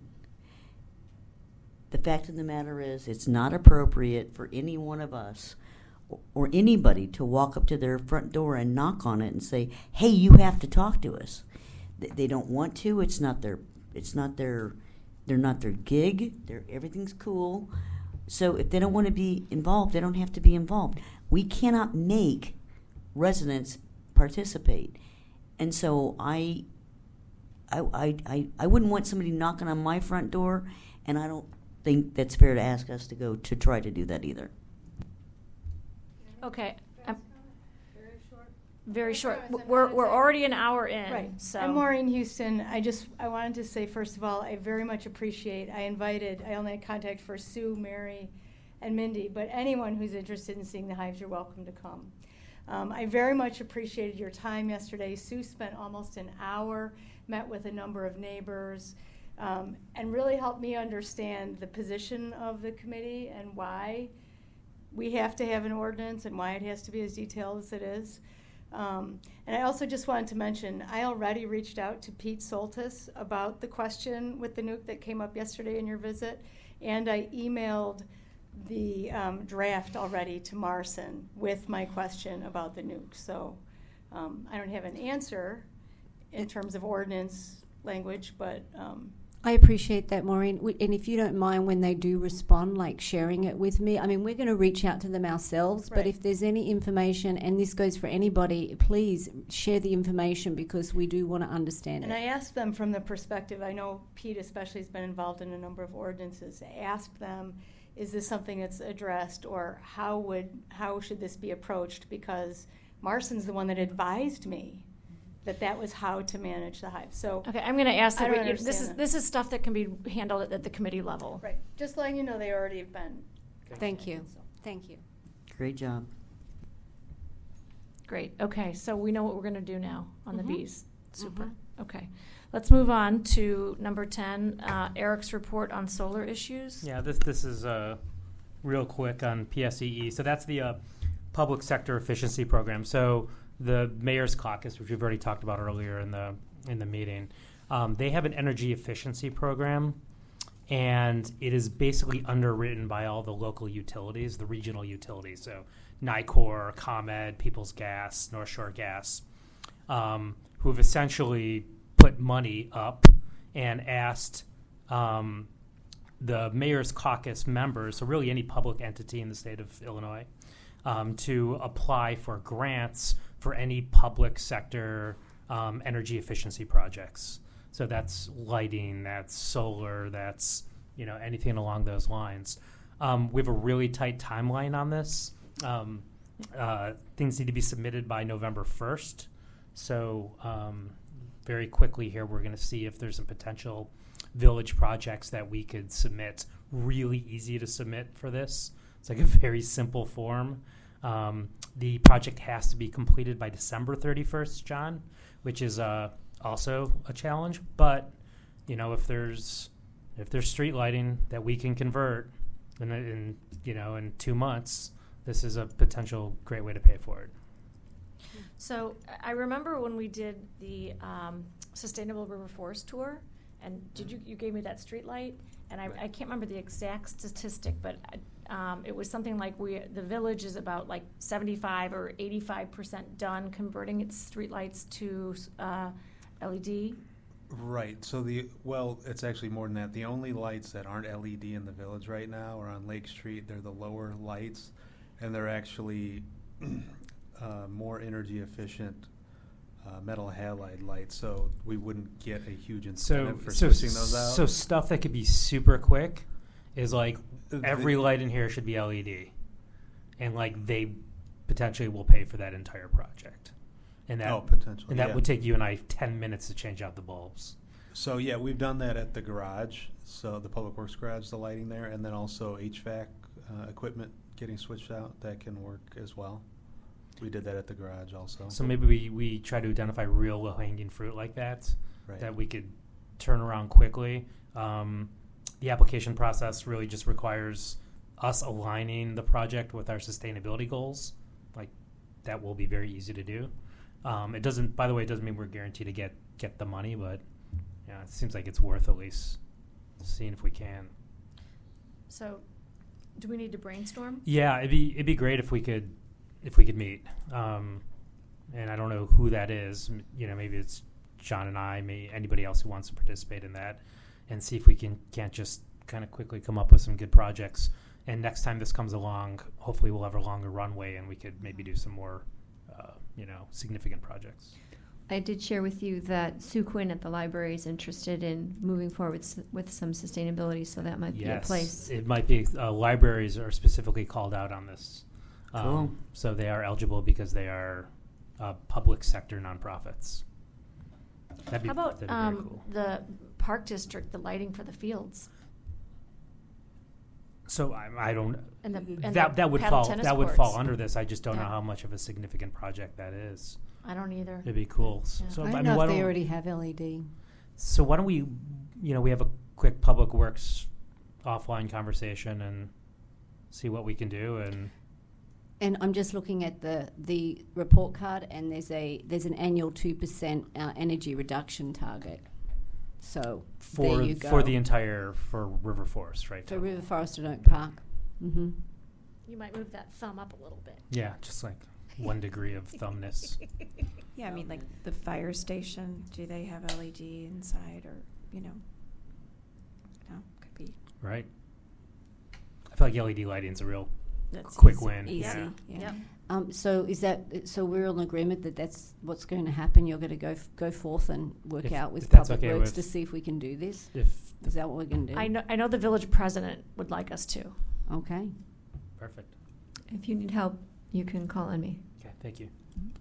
The fact of the matter is, it's not appropriate for any one of us or, or anybody to walk up to their front door and knock on it and say, "Hey, you have to talk to us." They, they don't want to. It's not their. It's not their. They're not their gig. They're, everything's cool. So if they don't want to be involved, they don't have to be involved. We cannot make residents participate, and so I. I, I, I, I wouldn't want somebody knocking on my front door, and I don't think that's fair to ask us to go to try to do that either. Okay. um, Very short. W- We're, we're already an hour in, Right. so. I'm Maureen Houston. I just, I wanted to say, first of all, I very much appreciate, I invited, I only had contact for Sue, Mary, and Mindy, but anyone who's interested in seeing the hives, you're welcome to come. Um, I very much appreciated your time yesterday. Sue spent almost an hour, met with a number of neighbors, um, and really helped me understand the position of the committee and why we have to have an ordinance and why it has to be as detailed as it is. Um, and I also just wanted to mention, I already reached out to Pete Soltis about the question with the nuke that came up yesterday in your visit, and I emailed the um, draft already to Marson with my question about the nuke. So um, I don't have an answer in terms of ordinance language, but um, I appreciate that, Maureen. We- And if you don't mind when they do respond, like sharing it with me, I mean, we're going to reach out to them ourselves, but Right. if there's any information, and this goes for anybody, please share the information because we do want to understand And it. I asked them from the perspective, I know Pete especially has been involved in a number of ordinances. I asked them, is this something that's addressed, or how would how should this be approached? Because Marson's the one that advised me that that was how to manage the hive. So, Okay, I'm going to ask, I that don't we- this understand is, that. this is stuff that can be handled at, at the committee level. right, just letting you know, they already have been. Thank you. So. Thank you. Great job. Great, okay, so we know what we're going to do now on the Mhm. bees. Super, Mhm. okay. Let's move on to number ten, uh, Eric's report on solar issues. Yeah, this this is uh, real quick on P S E E. So that's the uh, Public Sector Efficiency Program. So the Mayor's Caucus, which we've already talked about earlier in the in the meeting, um, they have an energy efficiency program, and it is basically underwritten by all the local utilities, the regional utilities. So NICOR, ComEd, People's Gas, North Shore Gas, um, who have essentially put money up and asked um, the Mayor's Caucus members, so really any public entity in the state of Illinois, um, to apply for grants for any public sector um, energy efficiency projects. So that's lighting, that's solar, that's you know anything along those lines. Um, we have a really tight timeline on this. Um, uh, things need to be submitted by November first. So um, very quickly here, we're going to see if there's some potential village projects that we could submit. Really easy to submit for this. It's like a very simple form. Um, the project has to be completed by December thirty-first, John, which is uh, also a challenge. But, you know, if there's if there's street lighting that we can convert in, in you know in two months, this is a potential great way to pay for it. So I remember when we did the um, Sustainable River Forest tour, and did you you gave me that street light, and I, Right. I can't remember the exact statistic, but um, it was something like we the village is about like seventy-five or eighty-five percent done converting its street lights to uh, L E D. Right. So the well, it's actually more than that. The only lights that aren't L E D in the village right now are on Lake Street. They're the lower lights, and they're actually uh, more energy efficient uh, metal halide lights. So we wouldn't get a huge So, incentive for so, switching those out. so stuff that could be super quick is like Uh, every the- light in here should be L E D, and like they potentially will pay for that entire project, and that Oh, potentially, and that yeah. would take you and I ten minutes to change out the bulbs. So yeah, we've done that at the garage. So the Public Works garage, the lighting there, and then also H V A C uh, equipment getting switched out. That can work as well. We did that at the garage also. So maybe we, we try to identify real low hanging fruit like that, Right. that we could turn around quickly. Um, the application process really just requires us aligning the project with our sustainability goals. Like that will be very easy to do. Um, it doesn't, by the way, it doesn't mean we're guaranteed to get, get the money, but yeah, it seems like it's worth at least seeing if we can. So, do we need to brainstorm? Yeah, it'd be it'd be great if we could if we could meet. Um, and I don't know who that is. M- You know, maybe it's John and I, maybe anybody else who wants to participate in that, and see if we can can't just kind of quickly come up with some good projects. And next time this comes along, hopefully we'll have a longer runway and we could maybe do some more, uh, you know, significant projects. I did share with you that Sue Quinn at the library is interested in moving forward with, s- with some sustainability, so that might be a Yes, place. it might be. Uh, libraries are specifically called out on this. Um, Cool. So they are eligible because they are uh, public sector nonprofits. That'd be, How about that'd be very um, cool. the park district, the lighting for the fields? So I, I don't. And the- and that the that would paddle fall tennis that would courts. fall under this. I just don't know Yeah. how much of a significant project that is. I don't either. It'd be cool. S- Yeah. So I I don't mean, know why if they don't- already have L E D. So why don't we, you know, we have a quick public works offline conversation and see what we can do and. And I'm just looking at the, the report card, and there's a there's an annual two percent uh, energy reduction target. So For there you go. for the entire for River Forest, right? for Tom? River Forest and Oak Park. Mm-hmm. You might move that thumb up a little bit. Yeah, just like one degree of thumbness. Yeah, I mean, like the fire station, do they have L E D inside or, you know? No, could be. Right. I feel like L E D lighting is a real That's quick easy- win. Easy, Yeah. yeah. Yep. Um, so is that so? We're all in agreement that that's what's going to happen. You're going to go f- go forth and work If- out if with that's Public okay Works with- to see if we can do this. If Is that what we're going to do? I know, I know the village president would like us to. Okay. perfect. If you need help, you can call on me. Okay, thank you.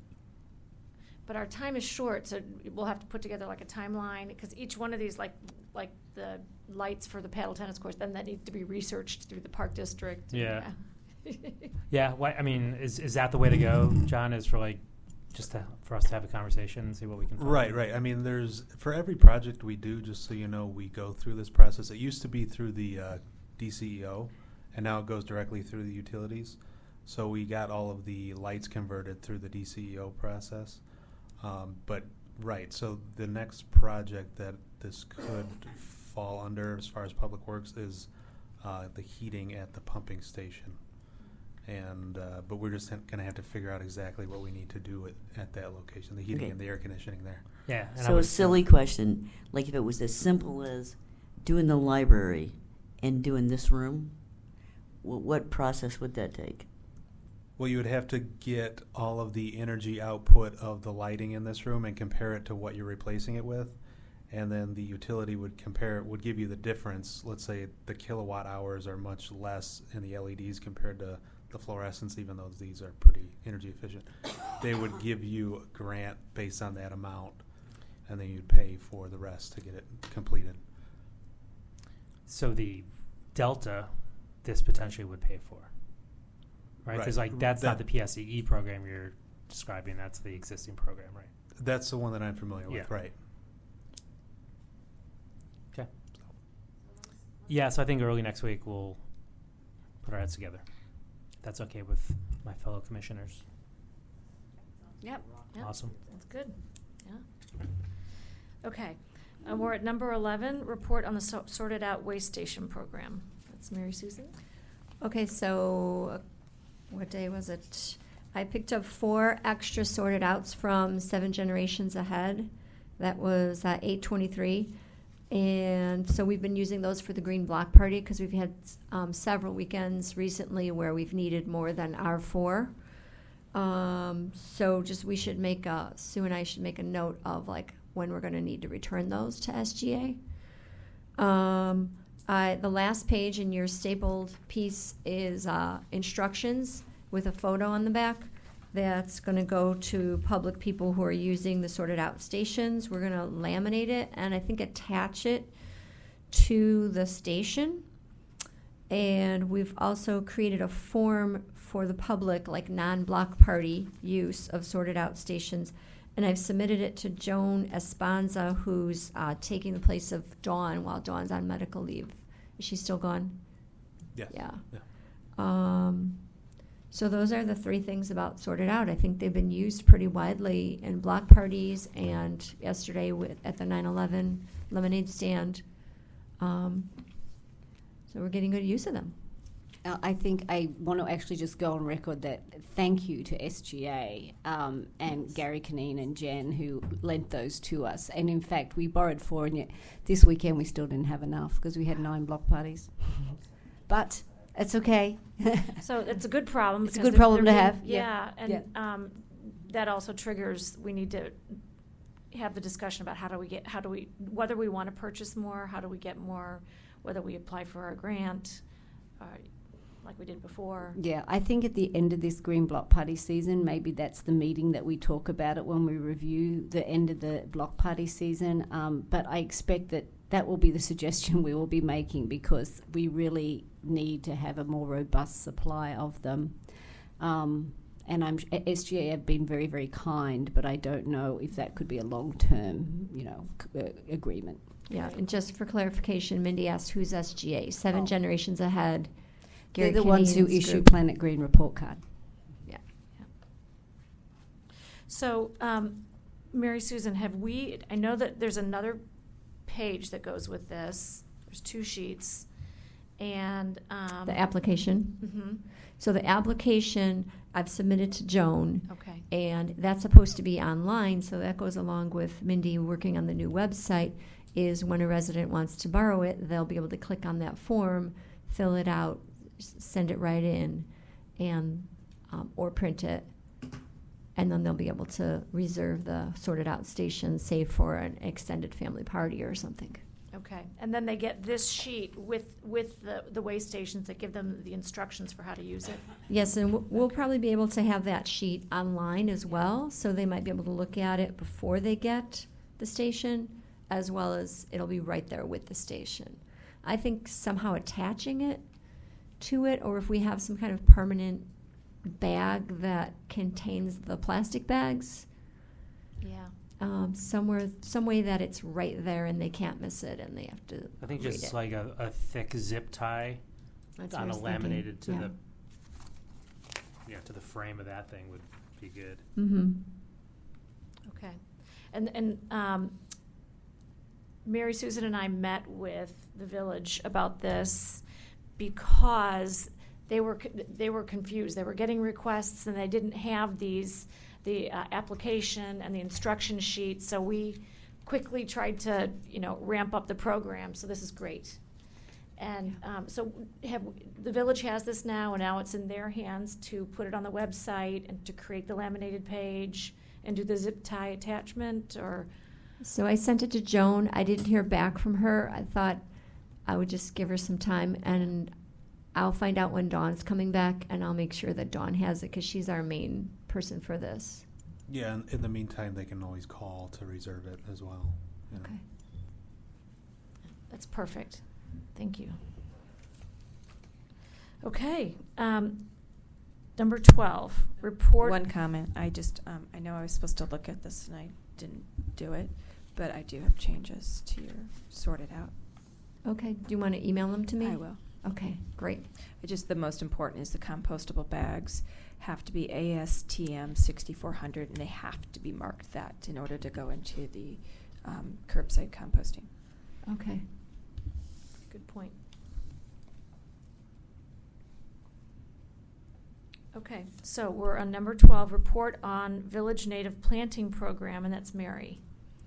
But our time is short, so we'll have to put together like a timeline, because each one of these, like, like the lights for the paddle tennis course, then that needs to be researched through the park district. and, Yeah. Yeah, why, I mean, is is that the way to go, John? Is for like just to, for us to have a conversation and see what we can find? Right, right. I mean, there's for every project we do, just so you know, we go through this process. It used to be through the uh, D C E O, and now it goes directly through the utilities. So we got all of the lights converted through the D C E O process. Um, but right, so the next project that this could fall under, as far as Public Works, is uh, the heating at the pumping station. And uh, but we're just going to have to figure out exactly what we need to do at, at that location, the heating Okay. and the air conditioning there. Yeah. And I So a would- silly question, like if it was as simple as doing the library and doing this room, wh- what process would that take? Well, you would have to get all of the energy output of the lighting in this room and compare it to what you're replacing it with. And then the utility would compare, would give you the difference. Let's say the kilowatt hours are much less in the L E Ds compared to the fluorescents, even though these are pretty energy efficient. They would give you a grant based on that amount, and then you'd pay for the rest to get it completed. So the delta, this potentially would pay for. right? Right. Because like that's not That- the P S E E program you're describing. That's the existing program, right? That's the one that I'm familiar with, Yeah. right? Okay. Yeah, so I think early next week we'll put our heads together. If that's okay with my fellow commissioners. Yep. yep. Awesome. That's good. Yeah. Okay. Uh, we're at number eleven, report on the so- sorted out waste station program. That's Mary Susan. Okay, so uh, what day was it? I picked up four extra sorted outs from Seven Generations Ahead. That was uh, eight twenty-three. And so we've been using those for the Green Block Party because we've had um, several weekends recently where we've needed more than our four. Um, so just we should make a, Sue and I should make a note of like when we're going to need to return those to S G A. Um, I, the last page in your stapled piece is uh, instructions with a photo on the back. That's going to go to public people who are using the sorted out stations. We're going to laminate it and I think attach it to the station. And we've also created a form for the public, like non-block party use of sorted out stations. And I've submitted it to Joan Espanza, who's uh, taking the place of Dawn while Dawn's on medical leave. Is she still gone? Yes. Yeah. Yeah. Um, so those are the three things about sorted out. I think they've been used pretty widely in block parties and yesterday with, at the nine eleven lemonade stand. Um, so we're getting good use of them. Uh, I think I want to actually just go on record that thank you to S G A um, and Gary Kineen and Jen who lent those to us. And in fact, we borrowed four, and yet this weekend we still didn't have enough because we had nine block parties. But it's okay. So it's a good problem. It's a because good they're- problem they're to being- have. Yeah, Yeah. and Yeah. Um, that also triggers, we need to have the discussion about how do we get, how do we, whether we want to purchase more, how do we get more, whether we apply for a grant, uh, like we did before. Yeah, I think at the end of this Green Block Party season, maybe that's the meeting that we talk about it when we review the end of the Block Party season. Um, but I expect that that will be the suggestion we will be making because we really need to have a more robust supply of them. Um, and I'm S G A have been very, very kind, but I don't know if that could be a long-term, you know, c- uh, agreement. Yeah, and just for clarification, Mindy asked who's S G A? Seven Oh. Generations Ahead. They're Gary the ones who Kineen's issue group. Planet Green report card. Yeah. So, um, Mary Susan, have we, I know that there's another page that goes with this. There's two sheets. And, um. The application. Mhm. So the application I've submitted to Joan. Okay. And that's supposed to be online, so that goes along with Mindy working on the new website, is when a resident wants to borrow it, they'll be able to click on that form, fill it out, s- send it right in, and um, or print it, and then they'll be able to reserve the sorted out station, say for an extended family party or something. Okay, and then they get this sheet with, with the, the way stations that give them the instructions for how to use it? Yes, and w- we'll probably be able to have that sheet online as well, so they might be able to look at it before they get the station, as well as it'll be right there with the station. I think somehow attaching it to it, or if we have some kind of permanent bag that contains the plastic bags, Yeah. um, somewhere, some way that it's right there and they can't miss it and they have to I think read just it. like a, a thick zip tie That's what I on a was thinking. laminated to Yeah. the yeah to the frame of that thing would be good. Mm-hmm. Okay. And, and um, Mary Susan and I met with the village about this because they were, co- they were confused. They were getting requests and they didn't have these, the uh, application and the instruction sheet. So we quickly tried to, you know, ramp up the program. So this is great. And um, so have, the village has this now, and now it's in their hands to put it on the website and to create the laminated page and do the zip tie attachment, or? So I sent it to Joan. I didn't hear back from her. I thought I would just give her some time, and I'll find out when Dawn's coming back, and I'll make sure that Dawn has it because she's our main person for this. Yeah, and in the meantime, they can always call to reserve it as well. You know. Okay. That's perfect. Thank you. Okay. Um, Number twelve, report. One comment. I just, um, I know I was supposed to look at this and I didn't do it, but I do have changes to your sorted out. Okay, do you want to email them to me? I will. Okay, great. It just, the most important is the compostable bags have to be A S T M sixty-four hundred, and they have to be marked that in order to go into the um, curbside composting. Okay. Good point. Okay, so we're on number twelve, report on Village Native Planting Program, and that's Mary.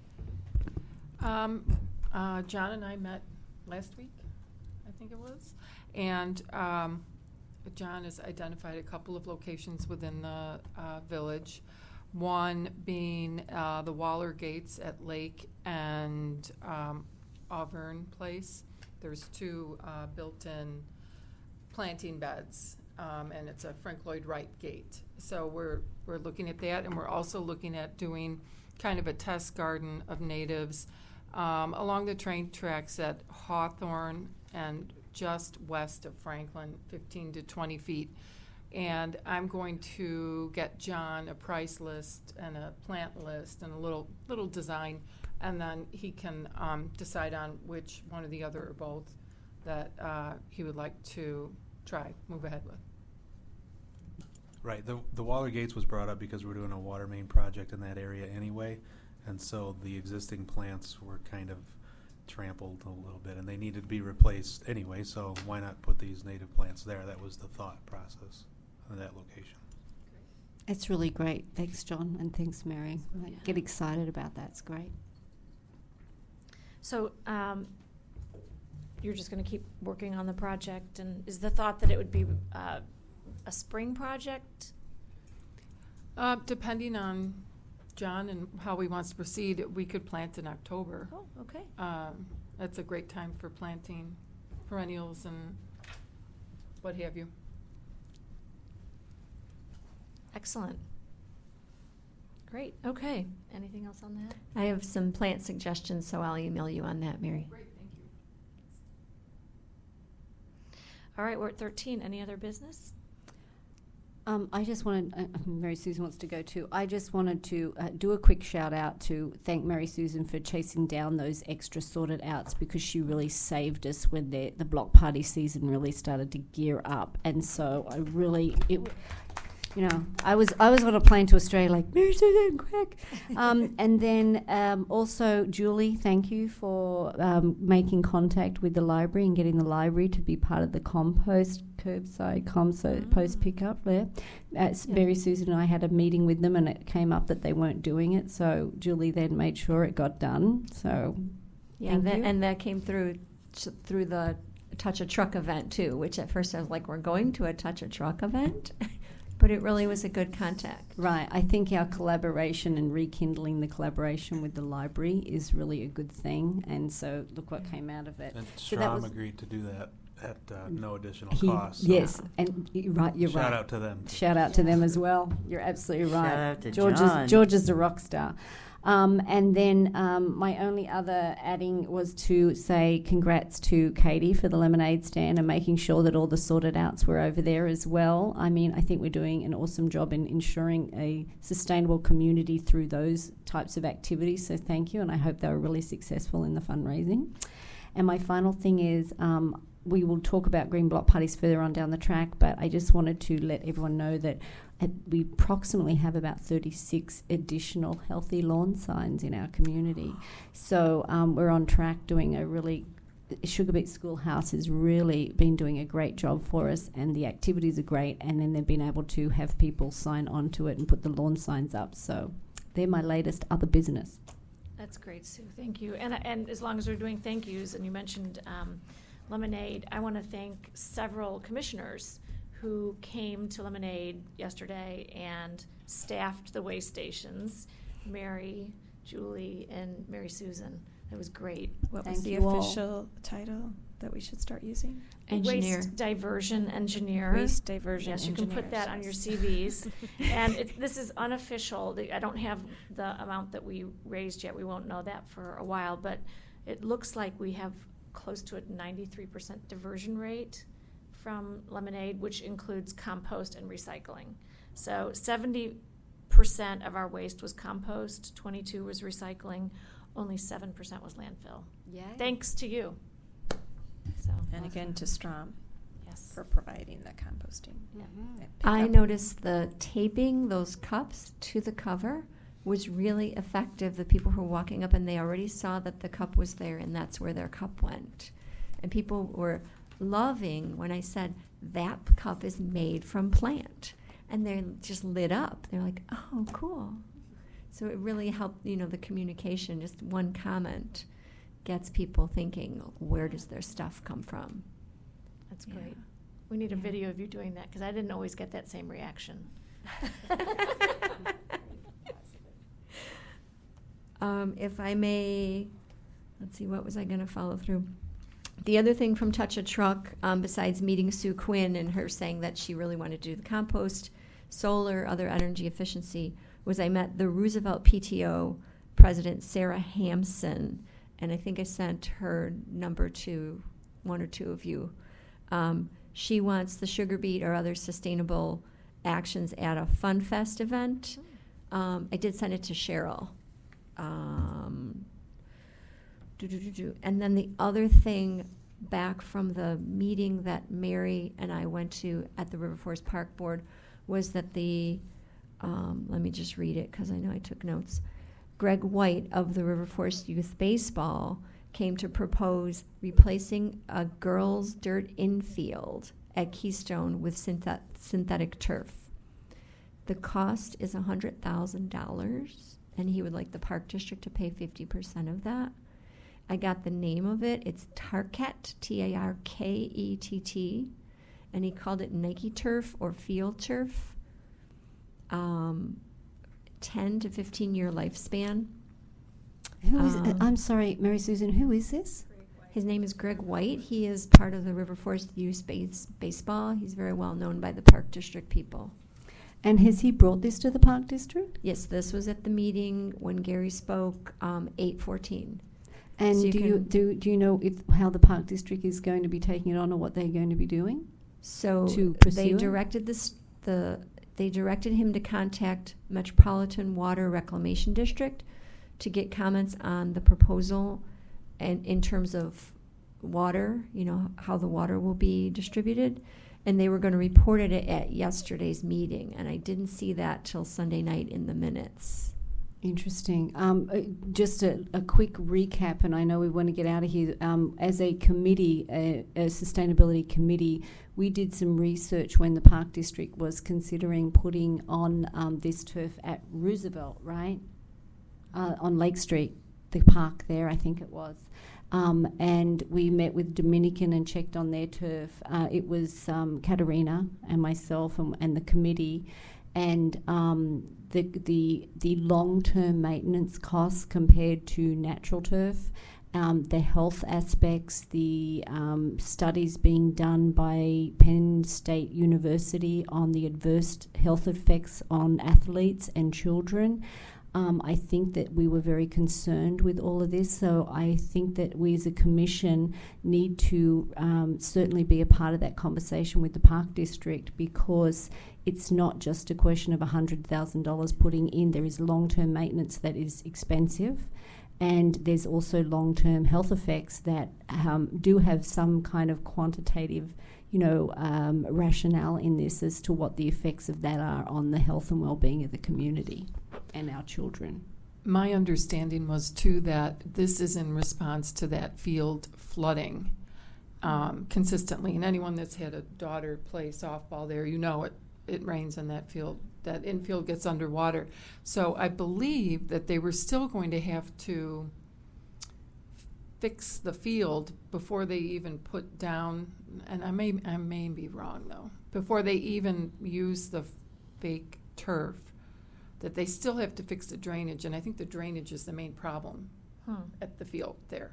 Um, uh, John and I met last week, I think it was, and um, John has identified a couple of locations within the uh, village. One being uh, the Waller Gates at Lake and um, Auburn Place. There's two uh, built-in planting beds, um, and it's a Frank Lloyd Wright gate. So we're we're looking at that, and we're also looking at doing kind of a test garden of natives um, along the train tracks at Hawthorne and just west of Franklin, fifteen to twenty feet. And I'm going to get John a price list and a plant list and a little little design, and then he can um, decide on which one or the other or both that uh, he would like to try, move ahead with. Right. The the Waller Gates was brought up because we're doing a water main project in that area anyway, and so the existing plants were kind of trampled a little bit, and they needed to be replaced anyway. So why not put these native plants there? That was the thought process of that location. It's really great. Thanks, John, and thanks, Mary. I get excited about that. It's great. So um, you're just going to keep working on the project, and is the thought that it would be uh, a spring project? Uh, depending on John and how he wants to proceed, we could plant in October. Oh, okay. Um, that's a great time for planting perennials and what have you. Excellent. Great. Okay. Anything else on that? I have some plant suggestions, so I'll email you on that, Mary. Great, thank you. All right, we're at thirteen. Any other business? Um, I just wanted, uh, Mary Susan wants to go too. I just wanted to uh, do a quick shout out to thank Mary Susan for chasing down those extra sorted outs, because she really saved us when the, the block party season really started to gear up. And so I really, it, you know, I was I was on a plane to Australia like, Mary Susan, quick. Um, and then um, also, Julie, thank you for um, making contact with the library and getting the library to be part of the compost, curbside compost pickup there. Uh, Yeah. Mary Susan and I had a meeting with them, and it came up that they weren't doing it. So Julie then made sure it got done. So Yeah, thank that, you. and that came through ch- through the Touch a Truck event too, which at first I was like, we're going to a Touch a Truck event? But it really was a good contact. Right. I think our collaboration and rekindling the collaboration with the library is really a good thing. And so look what came out of it. And So that Strom was- agreed to do that at uh, no additional He- cost. so yes, and you're right. You're shout right. out to them. Shout out to them as well. You're absolutely right. Shout out to George John. is George is the rock star. Um, and then um, my only other adding was to say congrats to Katie for the lemonade stand and making sure that all the sorted outs were over there as well. I mean, I think we're doing an awesome job in ensuring a sustainable community through those types of activities. So thank you, and I hope they were really successful in the fundraising. And my final thing is, um, we will talk about green block parties further on down the track, but I just wanted to let everyone know that uh, we approximately have about thirty-six additional healthy lawn signs in our community. So um, we're on track doing a really, Sugar Beet Schoolhouse has really been doing a great job for us, and the activities are great, and then they've been able to have people sign on to it and put the lawn signs up. So they're my latest other business. That's great, Sue. Thank you. And and as long as we're doing thank yous, and you mentioned um, Lemonade, I want to thank several commissioners who came to Lemonade yesterday and staffed the way stations. Mary, Julie, and Mary Susan. It was great. What Thank was the you all. official title that we should start using? Engineer. Waste diversion engineer. Waste diversion Yes, you can put engineers, that on your yes. C Vs. And it, this is unofficial. The- I don't have the amount that we raised yet. We won't know that for a while, but it looks like we have close to a ninety-three percent diversion rate from Lemonade, which includes compost and recycling. So seventy percent of our waste was compost, twenty-two was recycling, only seven percent was landfill. Yay. Thanks to you. So And again to Strom yes. for providing the composting. Yeah. and I pickup. noticed the taping those cups to the cover was really effective. The people who were walking up and they already saw that the cup was there and that's where their cup went. And people were loving when I said, that cup is made from plant. And they just lit up. They're like, oh, cool. So it really helped, you know, the communication. Just one comment gets people thinking, where does their stuff come from? That's Yeah. great. We need a Yeah. video of you doing that because I didn't always get that same reaction. um, if I may, let's see, what was I going to follow through? The other thing from Touch a Truck, um, besides meeting Sue Quinn and her saying that she really wanted to do the compost, solar, other energy efficiency, was I met the Roosevelt P T O president, Sarah Hampson, and I think I sent her number to one or two of you. Um, she wants the Sugar Beet or other sustainable actions at a Fun Fest event. Um, I did send it to Cheryl. Um, do, do, do, do. And then the other thing back from the meeting that Mary and I went to at the River Forest Park Board was that the, um, let me just read it because I know I took notes. Greg White of the River Forest Youth Baseball came to propose replacing a girls' dirt infield at Keystone with synthet- synthetic turf. The cost is one hundred thousand dollars, and he would like the Park District to pay fifty percent of that. I got the name of it. It's Tarkett, T A R K E T T, and he called it Nike Turf or Field Turf. Um, ten to fifteen year lifespan. Who is? Um, I'm sorry, Mary Susan. Who is this? His name is Greg White. He is part of the River Forest Youth Base Baseball. He's very well known by the Park District people. And has he brought this to the Park District? Yes, this was at the meeting when Gary spoke, um, eight fourteen. And So you do you can- do do you know if how the Park District is going to be taking it on, or what they're going to be doing? So To they pursue it? directed this the they directed him to contact Metropolitan Water Reclamation District to get comments on the proposal and in terms of water, you know, how the water will be distributed. And they were going to report it at yesterday's meeting, and I didn't see that till Sunday night in the minutes. Interesting. Um, uh, just a, a quick recap, and I know we want to get out of here. Um, as a committee, a, a sustainability committee, we did some research when the Park District was considering putting on um, this turf at Roosevelt, right? Uh, on Lake Street, the park there, I think it was. Um, and we met with Dominican and checked on their turf. Uh, it was um, Katerina and myself and, and the committee. And um, the the the long-term maintenance costs compared to natural turf, um, the health aspects, the um, studies being done by Penn State University on the adverse health effects on athletes and children. Um, I think that we were very concerned with all of this, so I think that we as a commission need to um, certainly be a part of that conversation with the Park District, because it's not just a question of one hundred thousand dollars putting in. There is long-term maintenance that is expensive, and there's also long-term health effects that um, do have some kind of quantitative, you know, um, rationale in this as to what the effects of that are on the health and well-being of the community and our children. My understanding was too that this is in response to that field flooding um, consistently. And anyone that's had a daughter play softball there, you know it, it rains in that field. That infield gets underwater. So I believe that they were still going to have to fix the field before they even put down, and I may I may be wrong though, before they even use the fake turf, that they still have to fix the drainage, and I think the drainage is the main problem Hmm. at the field there,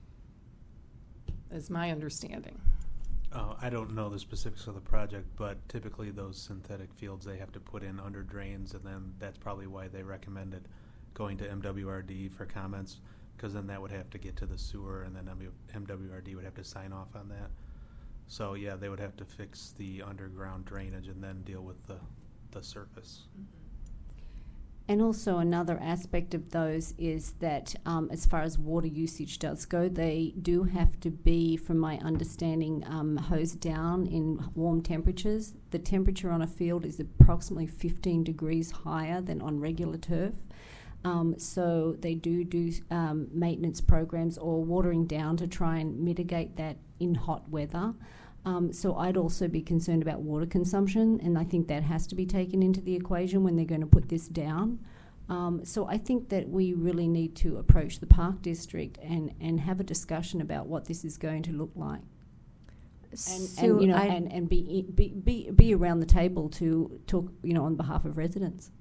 is my understanding. Uh, I don't know the specifics of the project, but typically those synthetic fields they have to put in under drains, and then that's probably why they recommended going to M W R D for comments, because then that would have to get to the sewer, and then M W R D would have to sign off on that. So, yeah, they would have to fix the underground drainage and then deal with the, the surface. And also another aspect of those is that um, as far as water usage does go, they do have to be, from my understanding, um, hosed down in warm temperatures. The temperature on a field is approximately fifteen degrees higher than on regular turf. Um, so they do do um, maintenance programs or watering down to try and mitigate that in hot weather. Um, so I'd also be concerned about water consumption, and I think that has to be taken into the equation when they're going to put this down. Um, so I think that we really need to approach the Park District and, and have a discussion about what this is going to look like. And, Sue, and you know, I- and, and be, be be be around the table to talk, you know, on behalf of residents.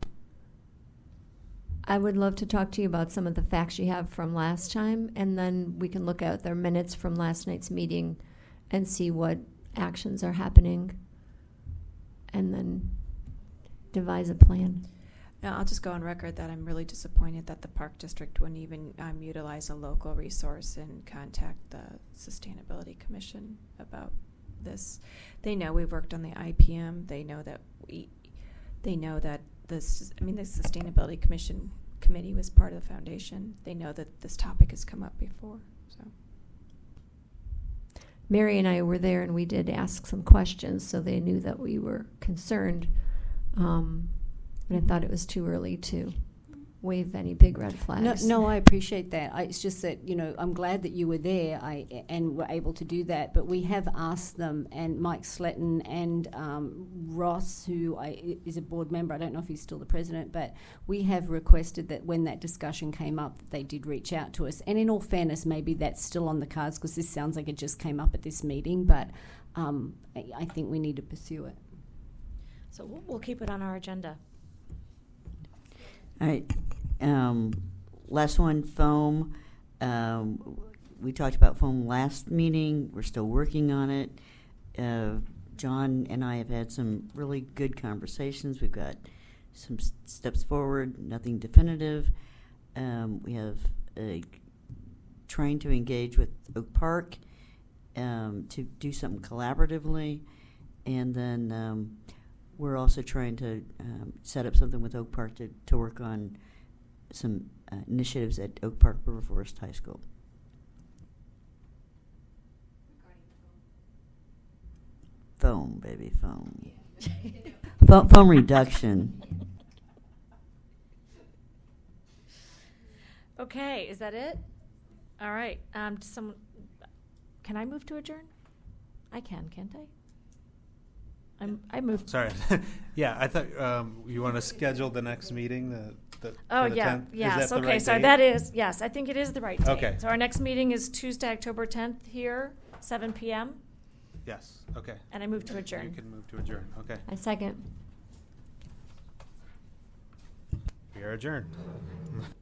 I would love to talk to you about some of the facts you have from last time, and then we can look at their minutes from last night's meeting and see what actions are happening, and then devise a plan. Now, I'll just go on record that I'm really disappointed that the Park District wouldn't even um, utilize a local resource and contact the Sustainability Commission about this. They know we've worked on the I P M. They know that we, they know that this, I mean, the Sustainability Commission committee was part of the foundation. They know that this topic has come up before, so. Mary and I were there, and we did ask some questions, so they knew that we were concerned. Um, but I thought it was too early to wave any big red flags. No, no, I appreciate that. I, it's just that, you know, I'm glad that you were there I, and were able to do that. But we have asked them, and Mike Sletton and um, Ross, who I, is a board member, I don't know if he's still the president, but we have requested that when that discussion came up, that they did reach out to us. And in all fairness, maybe that's still on the cards, because this sounds like it just came up at this meeting, but um, I, I think we need to pursue it. So we'll, we'll keep it on our agenda. All right. Um, last one, foam. Um, we talked about foam last meeting. We're still working on it. Uh, John and I have had some really good conversations. We've got some s- steps forward, nothing definitive. Um, we have uh, trying to engage with Oak Park um, to do something collaboratively. And then um, we're also trying to um, set up something with Oak Park to, to work on some uh, initiatives at Oak Park River Forest High School. Foam, baby, foam. Fo- foam reduction. Okay, is that it? All right. Um, does some, can I move to adjourn? I can, can't I? I'm, I moved. Sorry. Yeah, I thought um, you want to schedule the next meeting, the, the Oh, for the yeah, tenth? Is yes, that the okay, right so date? that is, yes, I think it is the right date. Okay. So our next meeting is Tuesday, October tenth here, seven p.m., Yes, okay. and I move to You adjourn. can move to adjourn, okay. I second. We are adjourned.